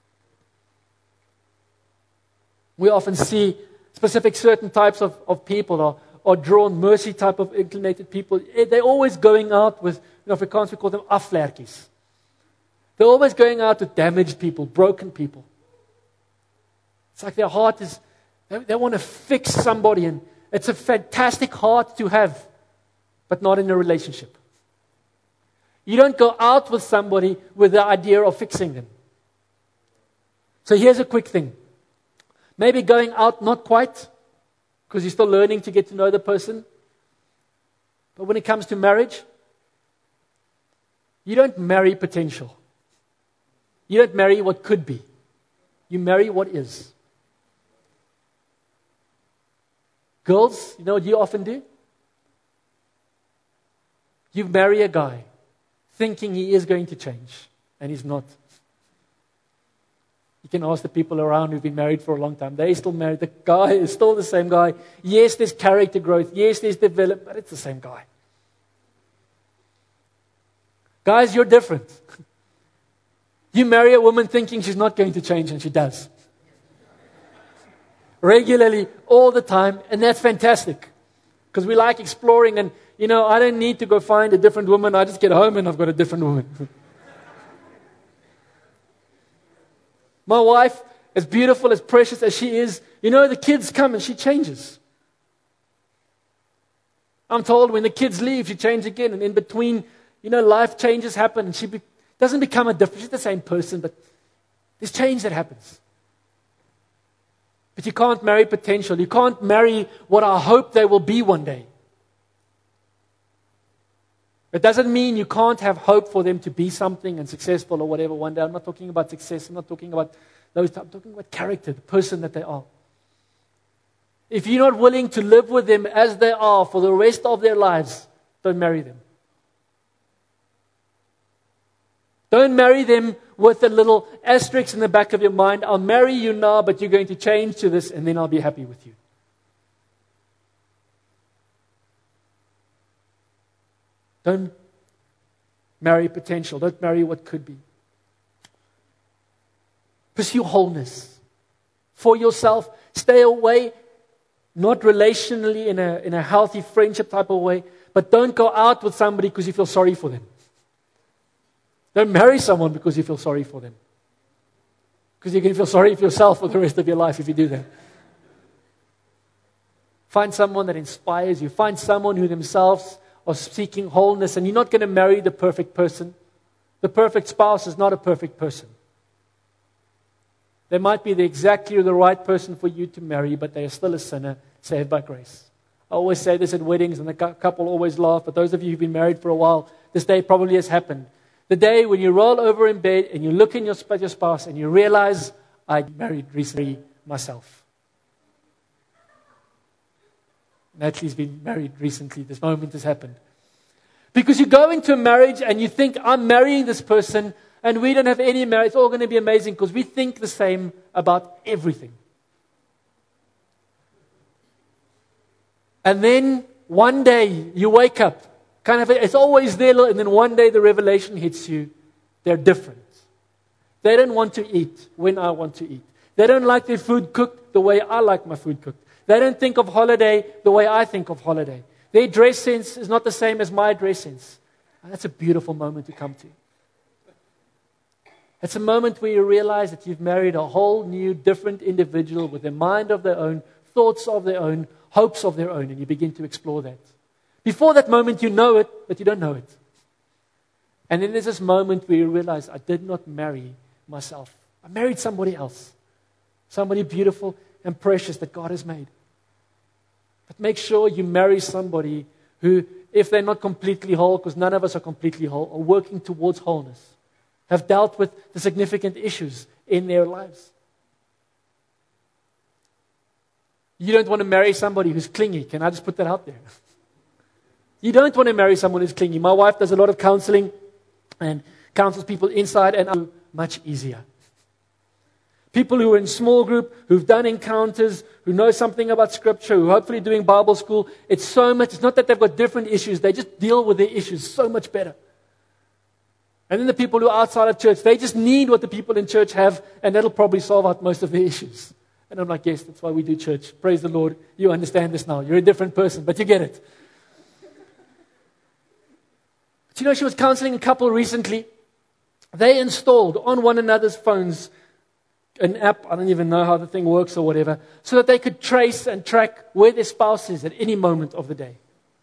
[SPEAKER 3] We often see specific certain types of people or drawn mercy type of inclinated people. They're always going out with, in Afrikaans we call them afvlerkies. They're always going out with damaged people, broken people. It's like their heart is, they want to fix somebody, and it's a fantastic heart to have, but not in a relationship. You don't go out with somebody with the idea of fixing them. So here's a quick thing. Maybe going out, not quite, because you're still learning to get to know the person. But when it comes to marriage, you don't marry potential. You don't marry what could be. You marry what is. Girls, you know what you often do? You marry a guy thinking he is going to change, and he's not. You can ask the people around who've been married for a long time. They're still married. The guy is still the same guy. Yes, there's character growth. Yes, there's development, but it's the same guy. Guys, you're different. You marry a woman thinking she's not going to change, and she does. Regularly, all the time, and that's fantastic. Because we like exploring, and, you know, I don't need to go find a different woman. I just get home and I've got a different woman. My wife, as beautiful, as precious as she is, you know, the kids come and she changes. I'm told when the kids leave, she changes again. And in between, you know, life changes happen. And she doesn't become a different, she's the same person, but there's change that happens. But you can't marry potential. You can't marry what I hope they will be one day. It doesn't mean you can't have hope for them to be something and successful or whatever one day. I'm not talking about success. I'm not talking about those. I'm talking about character, the person that they are. If you're not willing to live with them as they are for the rest of their lives, don't marry them. Don't marry them with a little asterisk in the back of your mind. I'll marry you now, but you're going to change to this, and then I'll be happy with you. Don't marry potential. Don't marry what could be. Pursue wholeness for yourself. Stay away, not relationally in a healthy friendship type of way, but don't go out with somebody because you feel sorry for them. Don't marry someone because you feel sorry for them. Because you can feel sorry for yourself for the rest of your life if you do that. Find someone that inspires you. Find someone who themselves are seeking wholeness, and you're not going to marry the perfect person. The perfect spouse is not a perfect person. They might be exactly the right person for you to marry, but they are still a sinner saved by grace. I always say this at weddings, and the couple always laugh, but those of you who've been married for a while, this day probably has happened. The day when you roll over in bed and you look at your spouse and you realize, I married recently myself. Natalie's been married recently. This moment has happened. Because you go into a marriage and you think, I'm marrying this person and we don't have any marriage. It's all going to be amazing because we think the same about everything. And then one day you wake up, it's always there, and then one day the revelation hits you. They're different. They don't want to eat when I want to eat. They don't like their food cooked the way I like my food cooked. They don't think of holiday the way I think of holiday. Their dress sense is not the same as my dress sense. And that's a beautiful moment to come to. It's a moment where you realize that you've married a whole new, different individual with a mind of their own, thoughts of their own, hopes of their own, and you begin to explore that. Before that moment, you know it, but you don't know it. And then there's this moment where you realize, I did not marry myself. I married somebody else. Somebody beautiful and precious that God has made. But make sure you marry somebody who, if they're not completely whole, because none of us are completely whole, are working towards wholeness, have dealt with the significant issues in their lives. You don't want to marry somebody who's clingy. Can I just put that out there? You don't want to marry someone who's clingy. My wife does a lot of counseling and counsels people inside and out much easier. People who are in small group, who've done encounters, who know something about Scripture, who are hopefully doing Bible school. It's not that they've got different issues. They just deal with their issues so much better. And then the people who are outside of church, they just need what the people in church have, and that'll probably solve out most of their issues. And I'm like, yes, that's why we do church. Praise the Lord. You understand this now. You're a different person, but you get it. But she was counseling a couple recently. They installed on one another's phones an app, I don't even know how the thing works or whatever, so that they could trace and track where their spouse is at any moment of the day.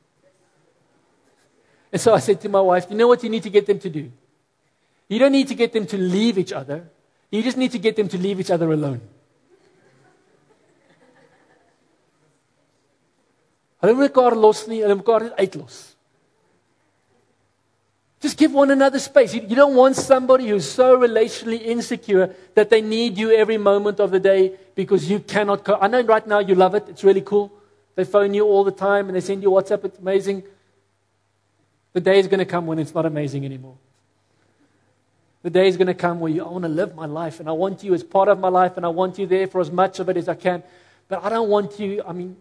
[SPEAKER 3] And so I said to my wife, you know what you need to get them to do? You don't need to get them to leave each other. You just need to get them to leave each other alone. Hulle moet mekaar los nie, hulle moet mekaar net uitlos. Just give one another space. You don't want somebody who's so relationally insecure that they need you every moment of the day because you cannot cope. I know right now you love it. It's really cool. They phone you all the time and they send you WhatsApp. It's amazing. The day is going to come when it's not amazing anymore. The day is going to come where I want to live my life and I want you as part of my life and I want you there for as much of it as I can. But I don't want you,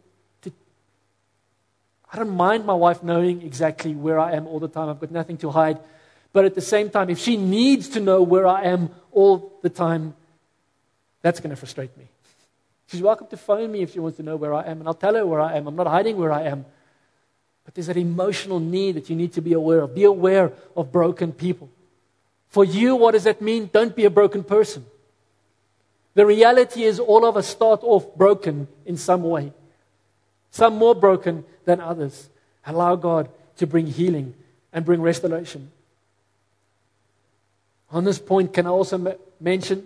[SPEAKER 3] I don't mind my wife knowing exactly where I am all the time. I've got nothing to hide. But at the same time, if she needs to know where I am all the time, that's going to frustrate me. She's welcome to phone me if she wants to know where I am, and I'll tell her where I am. I'm not hiding where I am. But there's that emotional need that you need to be aware of. Be aware of broken people. For you, what does that mean? Don't be a broken person. The reality is all of us start off broken in some way. Some more broken than others. Allow God to bring healing and bring restoration. On this point, can I also mention,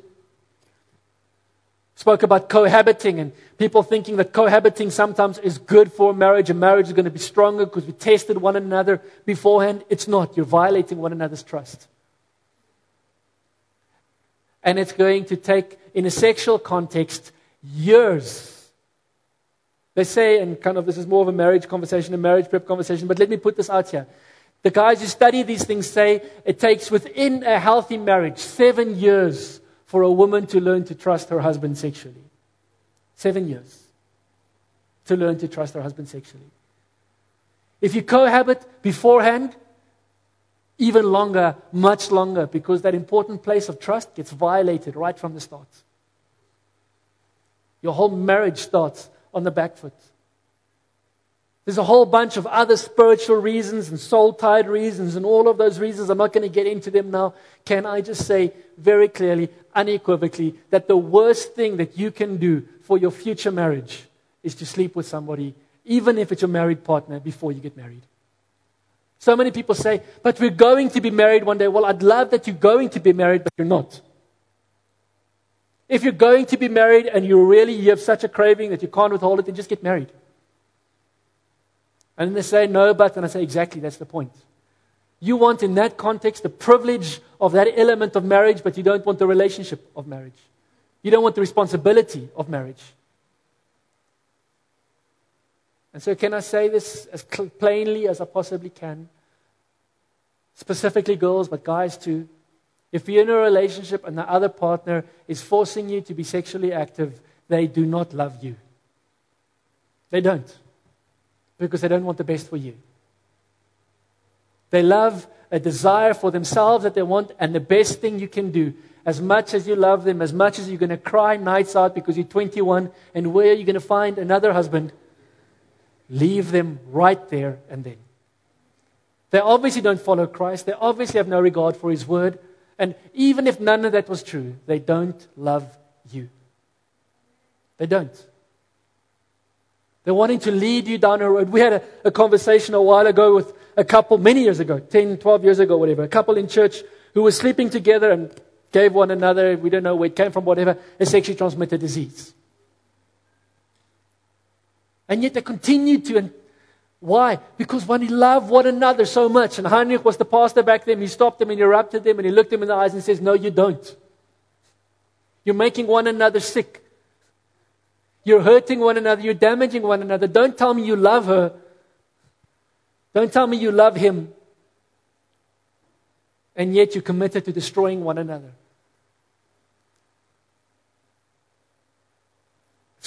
[SPEAKER 3] spoke about cohabiting and people thinking that cohabiting sometimes is good for marriage and marriage is going to be stronger because we tested one another beforehand. It's not. You're violating one another's trust. And it's going to take, in a sexual context, years. They say, and kind of this is more of a marriage conversation, a marriage prep conversation, but let me put this out here. The guys who study these things say it takes within a healthy marriage 7 years for a woman to learn to trust her husband sexually. 7 years to learn to trust her husband sexually. If you cohabit beforehand, even longer, much longer, because that important place of trust gets violated right from the start. Your whole marriage starts on the back foot. There's a whole bunch of other spiritual reasons and soul-tied reasons and all of those reasons. I'm not going to get into them now. Can I just say very clearly, unequivocally, that the worst thing that you can do for your future marriage is to sleep with somebody, even if it's your married partner, before you get married. So many people say, but we're going to be married one day. Well, I'd love that you're going to be married, but you're not. If you're going to be married and you have such a craving that you can't withhold it, then just get married. And they say, no, but, and I say, exactly, that's the point. You want in that context the privilege of that element of marriage, but you don't want the relationship of marriage. You don't want the responsibility of marriage. And so can I say this as plainly as I possibly can? Specifically girls, but guys too. If you're in a relationship and the other partner is forcing you to be sexually active, they do not love you. They don't. Because they don't want the best for you. They love a desire for themselves that they want, and the best thing you can do, as much as you love them, as much as you're going to cry nights out because you're 21, and where you're going to find another husband, leave them right there and then. They obviously don't follow Christ. They obviously have no regard for His word. And even if none of that was true, they don't love you. They don't. They're wanting to lead you down a road. We had a conversation a while ago with a couple, many years ago, 10, 12 years ago, whatever, a couple in church who were sleeping together and gave one another, we don't know where it came from, whatever, a sexually transmitted disease. And yet they continued to. And why? Because when they love one another so much, and Heinrich was the pastor back then, he stopped them and interrupted them and he looked them in the eyes and says, no, you don't. You're making one another sick. You're hurting one another. You're damaging one another. Don't tell me you love her. Don't tell me you love him. And yet you're committed to destroying one another.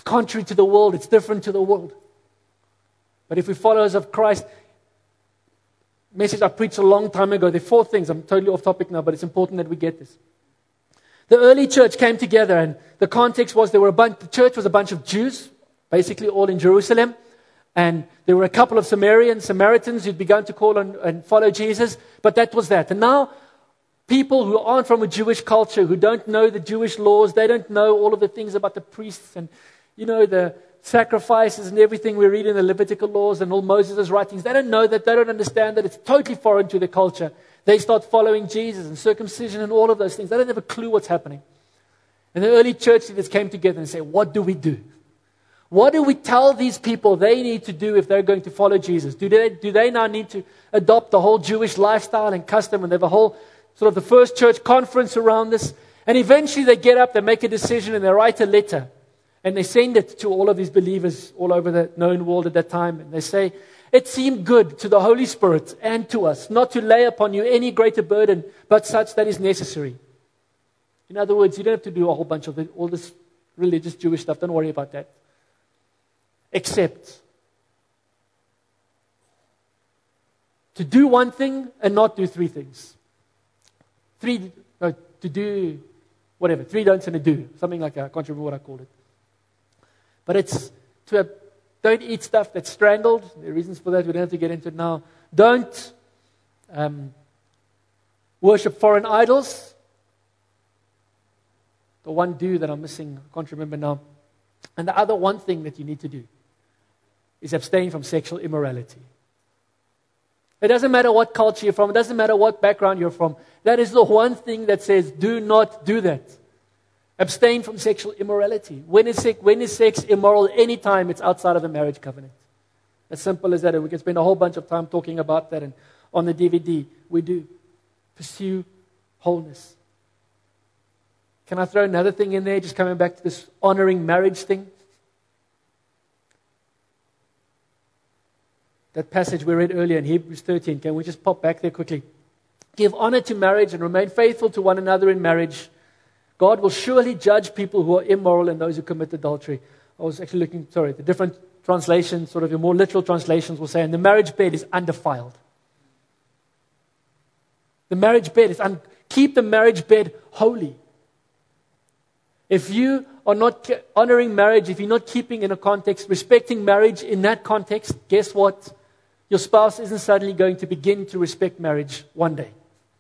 [SPEAKER 3] contrary to the world. It's different to the world. But if we followers of Christ, message I preached a long time ago, there are 4 things. I'm totally off topic now, but it's important that we get this. The early church came together, and the context was the church was a bunch of Jews, basically all in Jerusalem, and there were a couple of Samaritans who'd begun to call on and follow Jesus, but that was that. And now, people who aren't from a Jewish culture, who don't know the Jewish laws, they don't know all of the things about the priests and, the sacrifices and everything we read in the Levitical laws and all Moses' writings. They don't know that. They don't understand that. It's totally foreign to their culture. They start following Jesus and circumcision and all of those things. They don't have a clue what's happening. And the early church leaders came together and said, what do we do? What do we tell these people they need to do if they're going to follow Jesus? Do they now need to adopt the whole Jewish lifestyle and custom? And they have a whole sort of the first church conference around this. And eventually they get up, they make a decision, and they write a letter. And they send it to all of these believers all over the known world at that time. And they say, it seemed good to the Holy Spirit and to us not to lay upon you any greater burden, but such that is necessary. In other words, you don't have to do a whole bunch of all this religious Jewish stuff. Don't worry about that. Except to do one thing and not do 3 things. 3 don'ts and a do. Something like that. I can't remember what I called it. But it's don't eat stuff that's strangled. There are reasons for that. We don't have to get into it now. Don't worship foreign idols. The one do that I'm missing, I can't remember now. And the other one thing that you need to do is abstain from sexual immorality. It doesn't matter what culture you're from. It doesn't matter what background you're from. That is the one thing that says, do not do that. Abstain from sexual immorality. When is sex immoral? Anytime it's outside of the marriage covenant. As simple as that. And we can spend a whole bunch of time talking about that. And on the DVD, we do. Pursue wholeness. Can I throw another thing in there? Just coming back to this honoring marriage thing. That passage we read earlier in Hebrews 13. Can we just pop back there quickly? Give honor to marriage and remain faithful to one another in marriage. God will surely judge people who are immoral and those who commit adultery. I was actually the different translations, sort of your more literal translations will say, and the marriage bed is undefiled. The marriage bed keep the marriage bed holy. If you are not honoring marriage, if you're not keeping in a context, respecting marriage in that context, guess what? Your spouse isn't suddenly going to begin to respect marriage one day.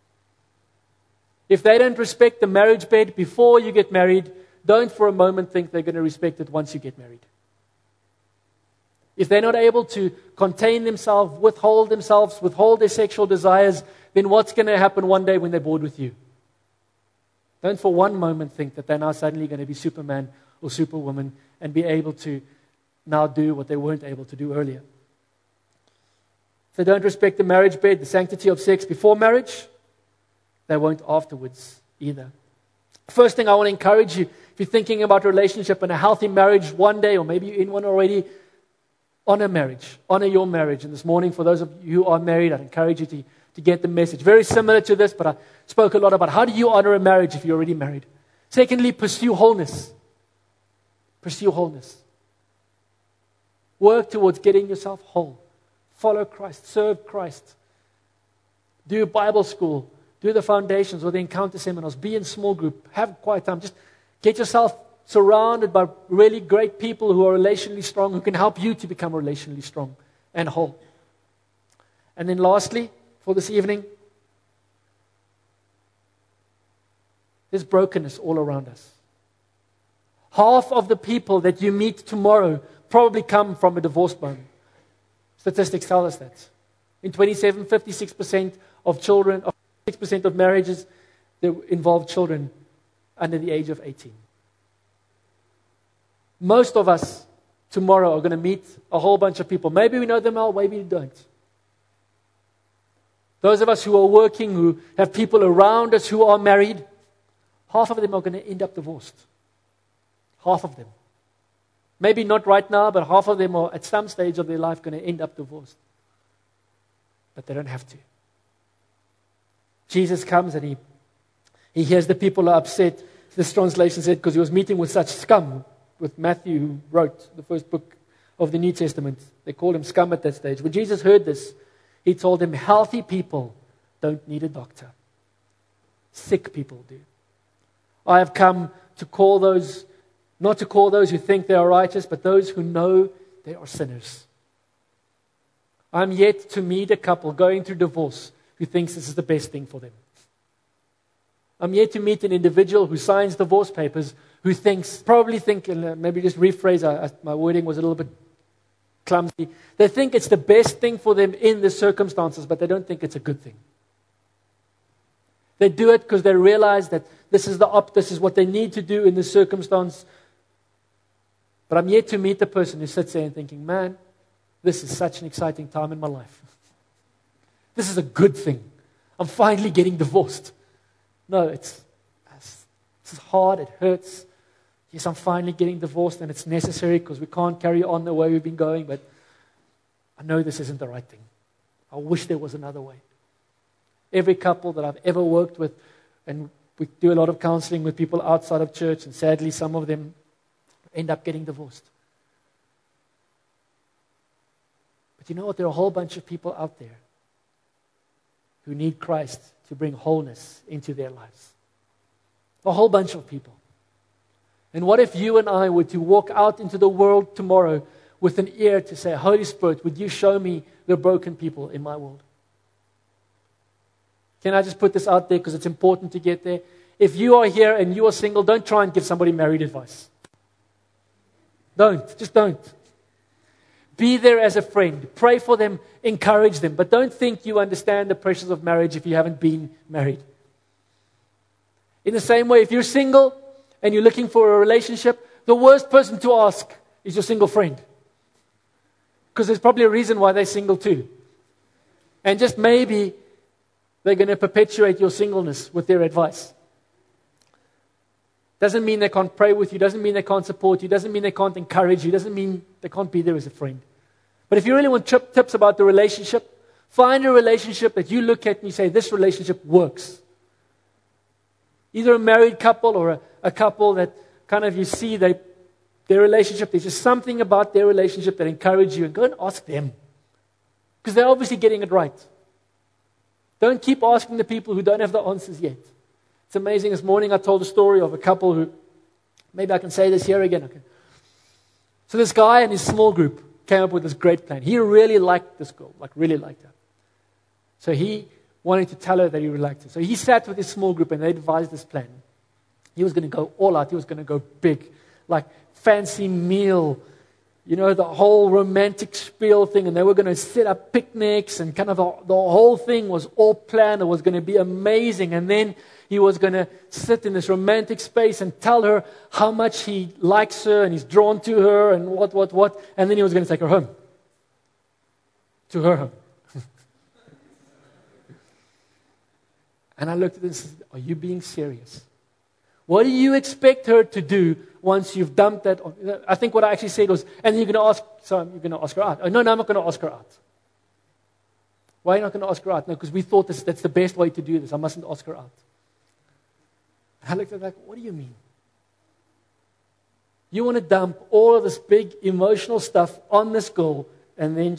[SPEAKER 3] If they don't respect the marriage bed before you get married, don't for a moment think they're going to respect it once you get married. If they're not able to contain themselves, withhold their sexual desires, then what's going to happen one day when they're bored with you? Don't for one moment think that they're now suddenly going to be Superman or Superwoman and be able to now do what they weren't able to do earlier. If they don't respect the marriage bed, the sanctity of sex before marriage, they won't afterwards either. First thing I want to encourage you, if you're thinking about a relationship and a healthy marriage one day, or maybe you're in one already, honor marriage. Honor your marriage. And this morning, for those of you who are married, I'd encourage you to get the message. Very similar to this, but I spoke a lot about how do you honor a marriage if you're already married. Secondly, pursue wholeness. Pursue wholeness. Work towards getting yourself whole. Follow Christ. Serve Christ. Do Bible school. Do the foundations or the encounter seminars. Be in small group. Have quiet time. Just get yourself surrounded by really great people who are relationally strong, who can help you to become relationally strong and whole. And then lastly, for this evening, there's brokenness all around us. Half of the people that you meet tomorrow probably come from a divorced home. Statistics tell us that. In 27, 56% of children, 6% of marriages that involve children under the age of 18. Most of us tomorrow are going to meet a whole bunch of people. Maybe we know them all, maybe we don't. Those of us who are working, who have people around us who are married, half of them are going to end up divorced. Half of them. Maybe not right now, but half of them are at some stage of their life going to end up divorced. But they don't have to. Jesus comes and he hears the people are upset. This translation said, because he was meeting with such scum. with Matthew, who wrote the first book of the New Testament. They called him scum at that stage. When Jesus heard this, he told him, healthy people don't need a doctor. Sick people do. I have come to call those, not to call those who think they are righteous, but those who know they are sinners. I'm yet to meet a couple going through divorce who thinks this is the best thing for them. I'm yet to meet an individual who signs divorce papers who probably think, and maybe just rephrase, my wording was a little bit clumsy. They think it's the best thing for them in the circumstances, but they don't think it's a good thing. They do it because they realize that this is what they need to do in this circumstance. But I'm yet to meet the person who sits there and thinking, man, this is such an exciting time in my life. This is a good thing. I'm finally getting divorced. No, it's hard, it hurts. Yes, I'm finally getting divorced and it's necessary because we can't carry on the way we've been going, but I know this isn't the right thing. I wish there was another way. Every couple that I've ever worked with, and we do a lot of counseling with people outside of church, and sadly some of them end up getting divorced. But you know what? There are a whole bunch of people out there who need Christ to bring wholeness into their lives. A whole bunch of people. And what if you and I were to walk out into the world tomorrow with an ear to say, Holy Spirit, would you show me the broken people in my world? Can I just put this out there because it's important to get there? If you are here and you are single, don't try and give somebody married advice. Just don't. Be there as a friend. Pray for them, encourage them. But don't think you understand the pressures of marriage if you haven't been married. In the same way, if you're single and you're looking for a relationship, the worst person to ask is your single friend. Because there's probably a reason why they're single too. And just maybe they're going to perpetuate your singleness with their advice. Doesn't mean they can't pray with you, doesn't mean they can't support you, doesn't mean they can't encourage you, doesn't mean they can't be there as a friend. But if you really want tips about the relationship, find a relationship that you look at and you say, this relationship works. Either a married couple or a couple that kind of you see their relationship, there's just something about their relationship that encourages you, and go and ask them. Because they're obviously getting it right. Don't keep asking the people who don't have the answers yet. It's amazing. This morning I told a story of a couple who, maybe I can say this here again. Okay. So this guy and his small group came up with this great plan. He really liked this girl, really liked her. So he wanted to tell her that he really liked her. So he sat with his small group and they devised this plan. He was going to go all out. He was going to go big, like fancy meal, the whole romantic spiel thing. And they were going to set up picnics and kind of the whole thing was all planned. It was going to be amazing. And then he was going to sit in this romantic space and tell her how much he likes her and he's drawn to her and what. And then he was going to take her home. To her home. And I looked at this and said, are you being serious? What do you expect her to do once you've dumped that on? I think what I actually said was, and you're going to ask her out. Oh, no, I'm not going to ask her out. Why are you not going to ask her out? No, because we thought that's the best way to do this. I mustn't ask her out. I looked at it like, what do you mean? You want to dump all of this big emotional stuff on this girl and then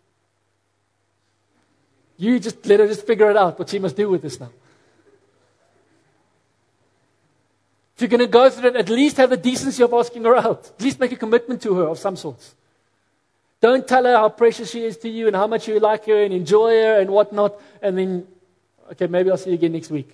[SPEAKER 3] you just let her just figure it out what she must do with this now. If you're going to go through it, at least have the decency of asking her out. At least make a commitment to her of some sorts. Don't tell her how precious she is to you and how much you like her and enjoy her and whatnot. And then, okay, maybe I'll see you again next week.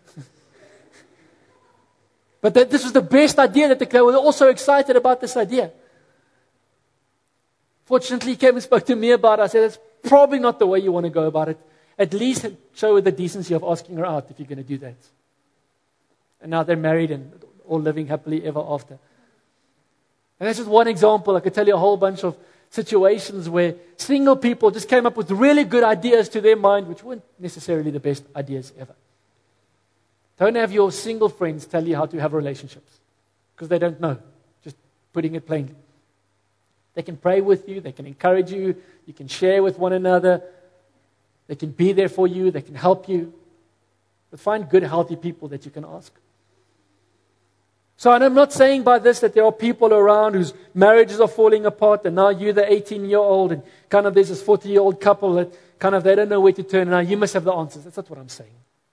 [SPEAKER 3] But this was the best idea. That they were all so excited about this idea. Fortunately, he came and spoke to me about it. I said, that's probably not the way you want to go about it. At least show her the decency of asking her out if you're going to do that. And now they're married and all living happily ever after. And that's just one example. I could tell you a whole bunch of situations where single people just came up with really good ideas to their mind, which weren't necessarily the best ideas ever. Don't have your single friends tell you how to have relationships, because they don't know. Just putting it plainly. They can pray with you, they can encourage you, you can share with one another, they can be there for you, they can help you. But find good, healthy people that you can ask. So and I'm not saying by this that there are people around whose marriages are falling apart, and now you're the 18-year-old, and kind of there's this 40-year-old couple that kind of they don't know where to turn, and now you must have the answers. That's not what I'm saying.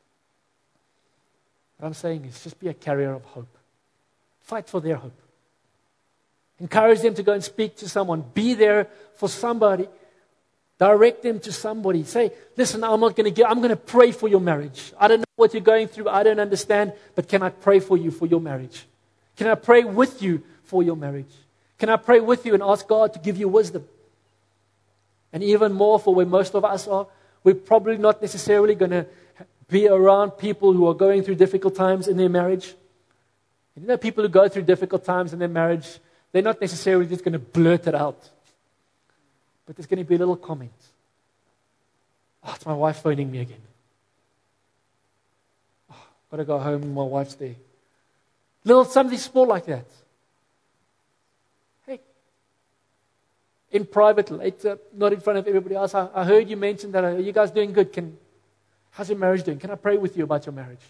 [SPEAKER 3] What I'm saying is just be a carrier of hope. Fight for their hope. Encourage them to go and speak to someone. Be there for somebody. Direct them to somebody. Say, listen, I'm going to pray for your marriage. I don't know what you're going through. I don't understand. But can I pray for you for your marriage? Can I pray with you for your marriage? Can I pray with you and ask God to give you wisdom? And even more for where most of us are, we're probably not necessarily going to be around people who are going through difficult times in their marriage. And you know, people who go through difficult times in their marriage, they're not necessarily just going to blurt it out. But there's going to be a little comment. Oh, it's my wife phoning me again. Oh, I've got to go home, my wife's there. Little something small like that. Hey, in private, later, not in front of everybody else, I heard you mention that, are you guys doing good? How's your marriage doing? Can I pray with you about your marriage?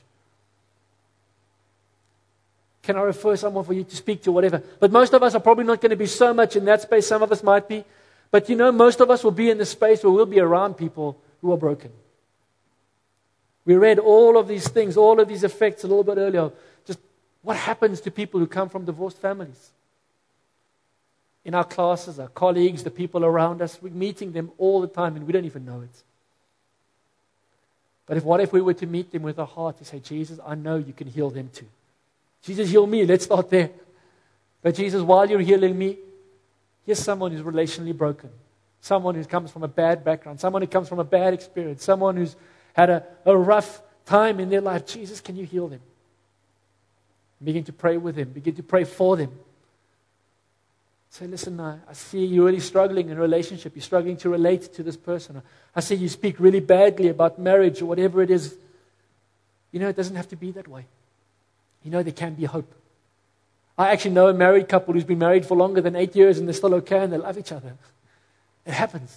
[SPEAKER 3] Can I refer someone for you to speak to, whatever? But most of us are probably not going to be so much in that space. Some of us might be. But you know, most of us will be in the space where we'll be around people who are broken. We read all of these things, all of these effects a little bit earlier. Just what happens to people who come from divorced families? In our classes, our colleagues, the people around us, we're meeting them all the time and we don't even know it. But what if we were to meet them with a heart to say, Jesus, I know you can heal them too. Jesus, heal me. Let's start there. But Jesus, while you're healing me, here's someone who's relationally broken. Someone who comes from a bad background. Someone who comes from a bad experience. Someone who's had a rough time in their life. Jesus, can you heal them? Begin to pray with them. Begin to pray for them. Say, listen, I see you're really struggling in a relationship. You're struggling to relate to this person. I see you speak really badly about marriage or whatever it is. You know, it doesn't have to be that way. You know, there can be hope. I actually know a married couple who's been married for longer than 8 years and they're still okay and they love each other. It happens.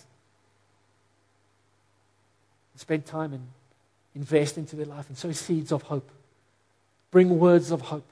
[SPEAKER 3] Spend time and invest into their life and sow seeds of hope. Bring words of hope.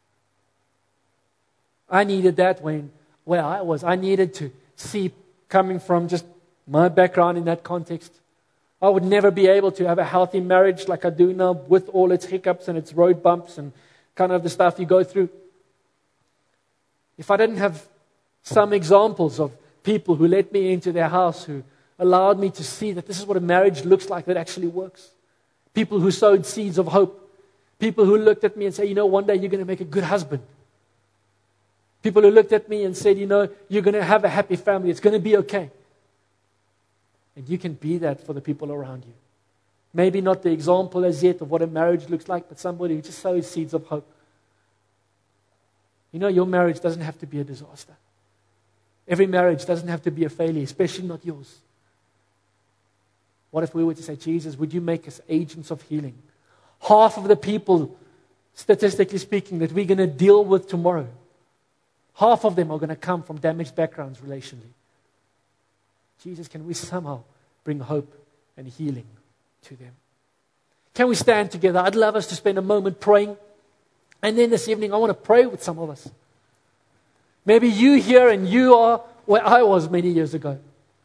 [SPEAKER 3] I needed that where I was. I needed to see, coming from just my background in that context, I would never be able to have a healthy marriage like I do now with all its hiccups and its road bumps and kind of the stuff you go through. If I didn't have some examples of people who let me into their house, who allowed me to see that this is what a marriage looks like that actually works. People who sowed seeds of hope. People who looked at me and said, you know, one day you're going to make a good husband. People who looked at me and said, you know, you're going to have a happy family. It's going to be okay. And you can be that for the people around you. Maybe not the example as yet of what a marriage looks like, but somebody who just sows seeds of hope. You know, your marriage doesn't have to be a disaster. Every marriage doesn't have to be a failure, especially not yours. What if we were to say, Jesus, would you make us agents of healing? Half of the people, statistically speaking, that we're going to deal with tomorrow, half of them are going to come from damaged backgrounds relationally. Jesus, can we somehow bring hope and healing to them? Can we stand together? I'd love us to spend a moment praying. And then this evening, I want to pray with some of us. Maybe you here and you are where I was many years ago.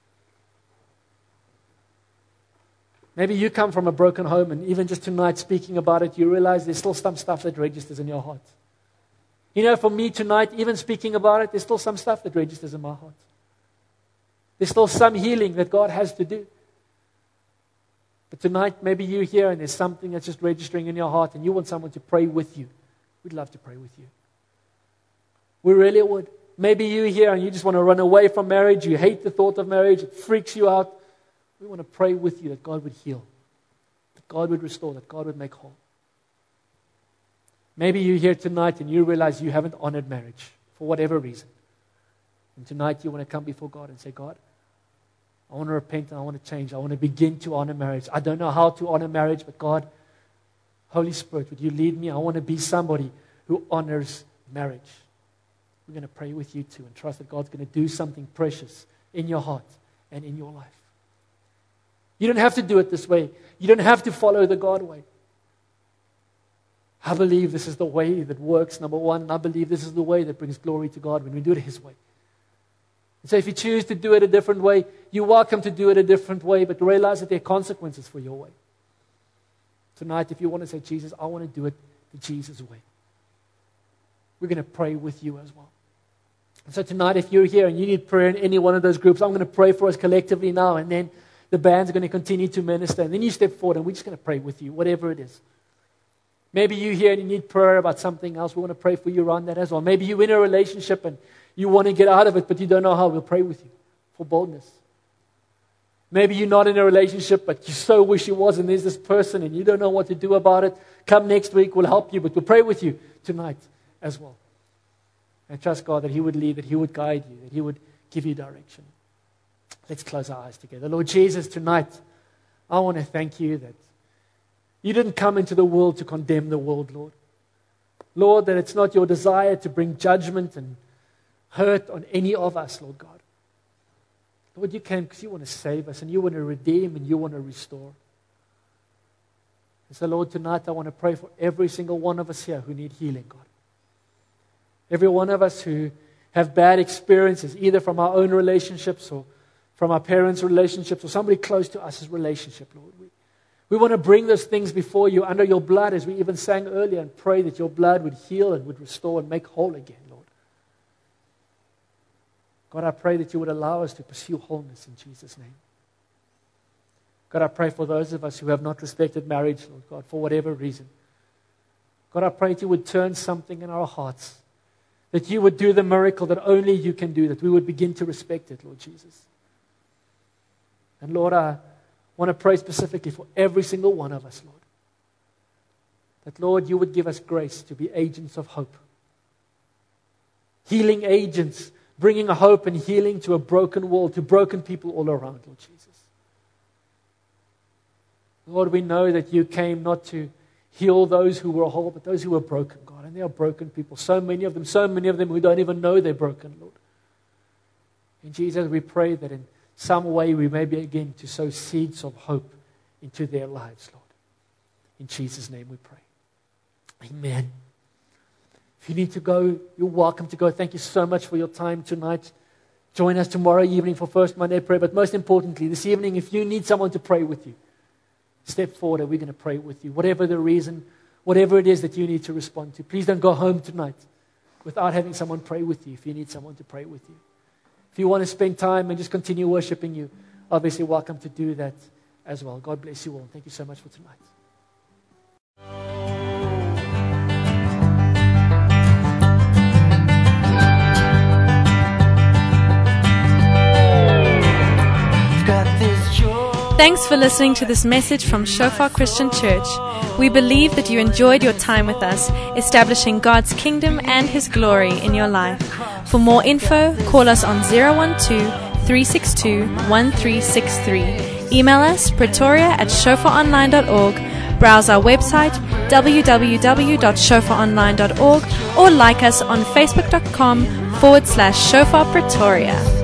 [SPEAKER 3] Maybe you come from a broken home, and even just tonight speaking about it, you realize there's still some stuff that registers in your heart. You know, for me tonight, even speaking about it, there's still some stuff that registers in my heart. There's still some healing that God has to do. But tonight, maybe you're here and there's something that's just registering in your heart and you want someone to pray with you. We'd love to pray with you. We really would. Maybe you're here and you just want to run away from marriage. You hate the thought of marriage. It freaks you out. We want to pray with you that God would heal, that God would restore, that God would make whole. Maybe you're here tonight and you realize you haven't honored marriage for whatever reason. And tonight you want to come before God and say, God, I want to repent and I want to change. I want to begin to honor marriage. I don't know how to honor marriage, but God, Holy Spirit, would you lead me? I want to be somebody who honors marriage. We're going to pray with you too and trust that God's going to do something precious in your heart and in your life. You don't have to do it this way. You don't have to follow the God way. I believe this is the way that works, number one. And I believe this is the way that brings glory to God when we do it His way. And so if you choose to do it a different way, you're welcome to do it a different way, but realize that there are consequences for your way. Tonight, if you want to say, Jesus, I want to do it the Jesus way, we're going to pray with you as well. And so tonight, if you're here and you need prayer in any one of those groups, I'm going to pray for us collectively now, and then the band's going to continue to minister, and then you step forward and we're just going to pray with you, whatever it is. Maybe you're here and you need prayer about something else. We want to pray for you around that as well. Maybe you're in a relationship and you want to get out of it, but you don't know how. We'll pray with you for boldness. Maybe you're not in a relationship, but you so wish you was, and there's this person and you don't know what to do about it. Come next week, we'll help you, but we'll pray with you tonight as well. And trust God that He would lead, that He would guide you, that He would give you direction. Let's close our eyes together. Lord Jesus, tonight, I want to thank you that you didn't come into the world to condemn the world, Lord. Lord, that it's not your desire to bring judgment and hurt on any of us, Lord God. Lord, you came because you want to save us and you want to redeem and you want to restore. And so, Lord, tonight I want to pray for every single one of us here who need healing, God. Every one of us who have bad experiences, either from our own relationships or from our parents' relationships or somebody close to us' relationship, Lord. We want to bring those things before you under your blood, as we even sang earlier, and pray that your blood would heal and would restore and make whole again, Lord. God, I pray that you would allow us to pursue wholeness in Jesus' name. God, I pray for those of us who have not respected marriage, Lord God, for whatever reason. God, I pray that you would turn something in our hearts, that you would do the miracle that only you can do, that we would begin to respect it, Lord Jesus. And Lord, I want to pray specifically for every single one of us, Lord. That, Lord, you would give us grace to be agents of hope. Healing agents, bringing a hope and healing to a broken world, to broken people all around, Lord Jesus. Lord, we know that you came not to heal those who were whole, but those who were broken, God. And they are broken people. So many of them who don't even know they're broken, Lord. And Jesus, we pray that in some way we may begin to sow seeds of hope into their lives, Lord. In Jesus' name we pray. Amen. If you need to go, you're welcome to go. Thank you so much for your time tonight. Join us tomorrow evening for First Monday prayer. But most importantly, this evening, if you need someone to pray with you, step forward and we're going to pray with you. Whatever the reason, whatever it is that you need to respond to. Please don't go home tonight without having someone pray with you if you need someone to pray with you. If you want to spend time and just continue worshiping you, obviously welcome to do that as well. God bless you all. Thank you so much for tonight.
[SPEAKER 1] Thanks for listening to this message from Shofar Christian Church. We believe that you enjoyed your time with us, establishing God's kingdom and His glory in your life. For more info, call us on 012-362-1363. Email us pretoria@shofaronline.org. Browse our website www.shofaronline.org or like us on facebook.com/Shofar Pretoria.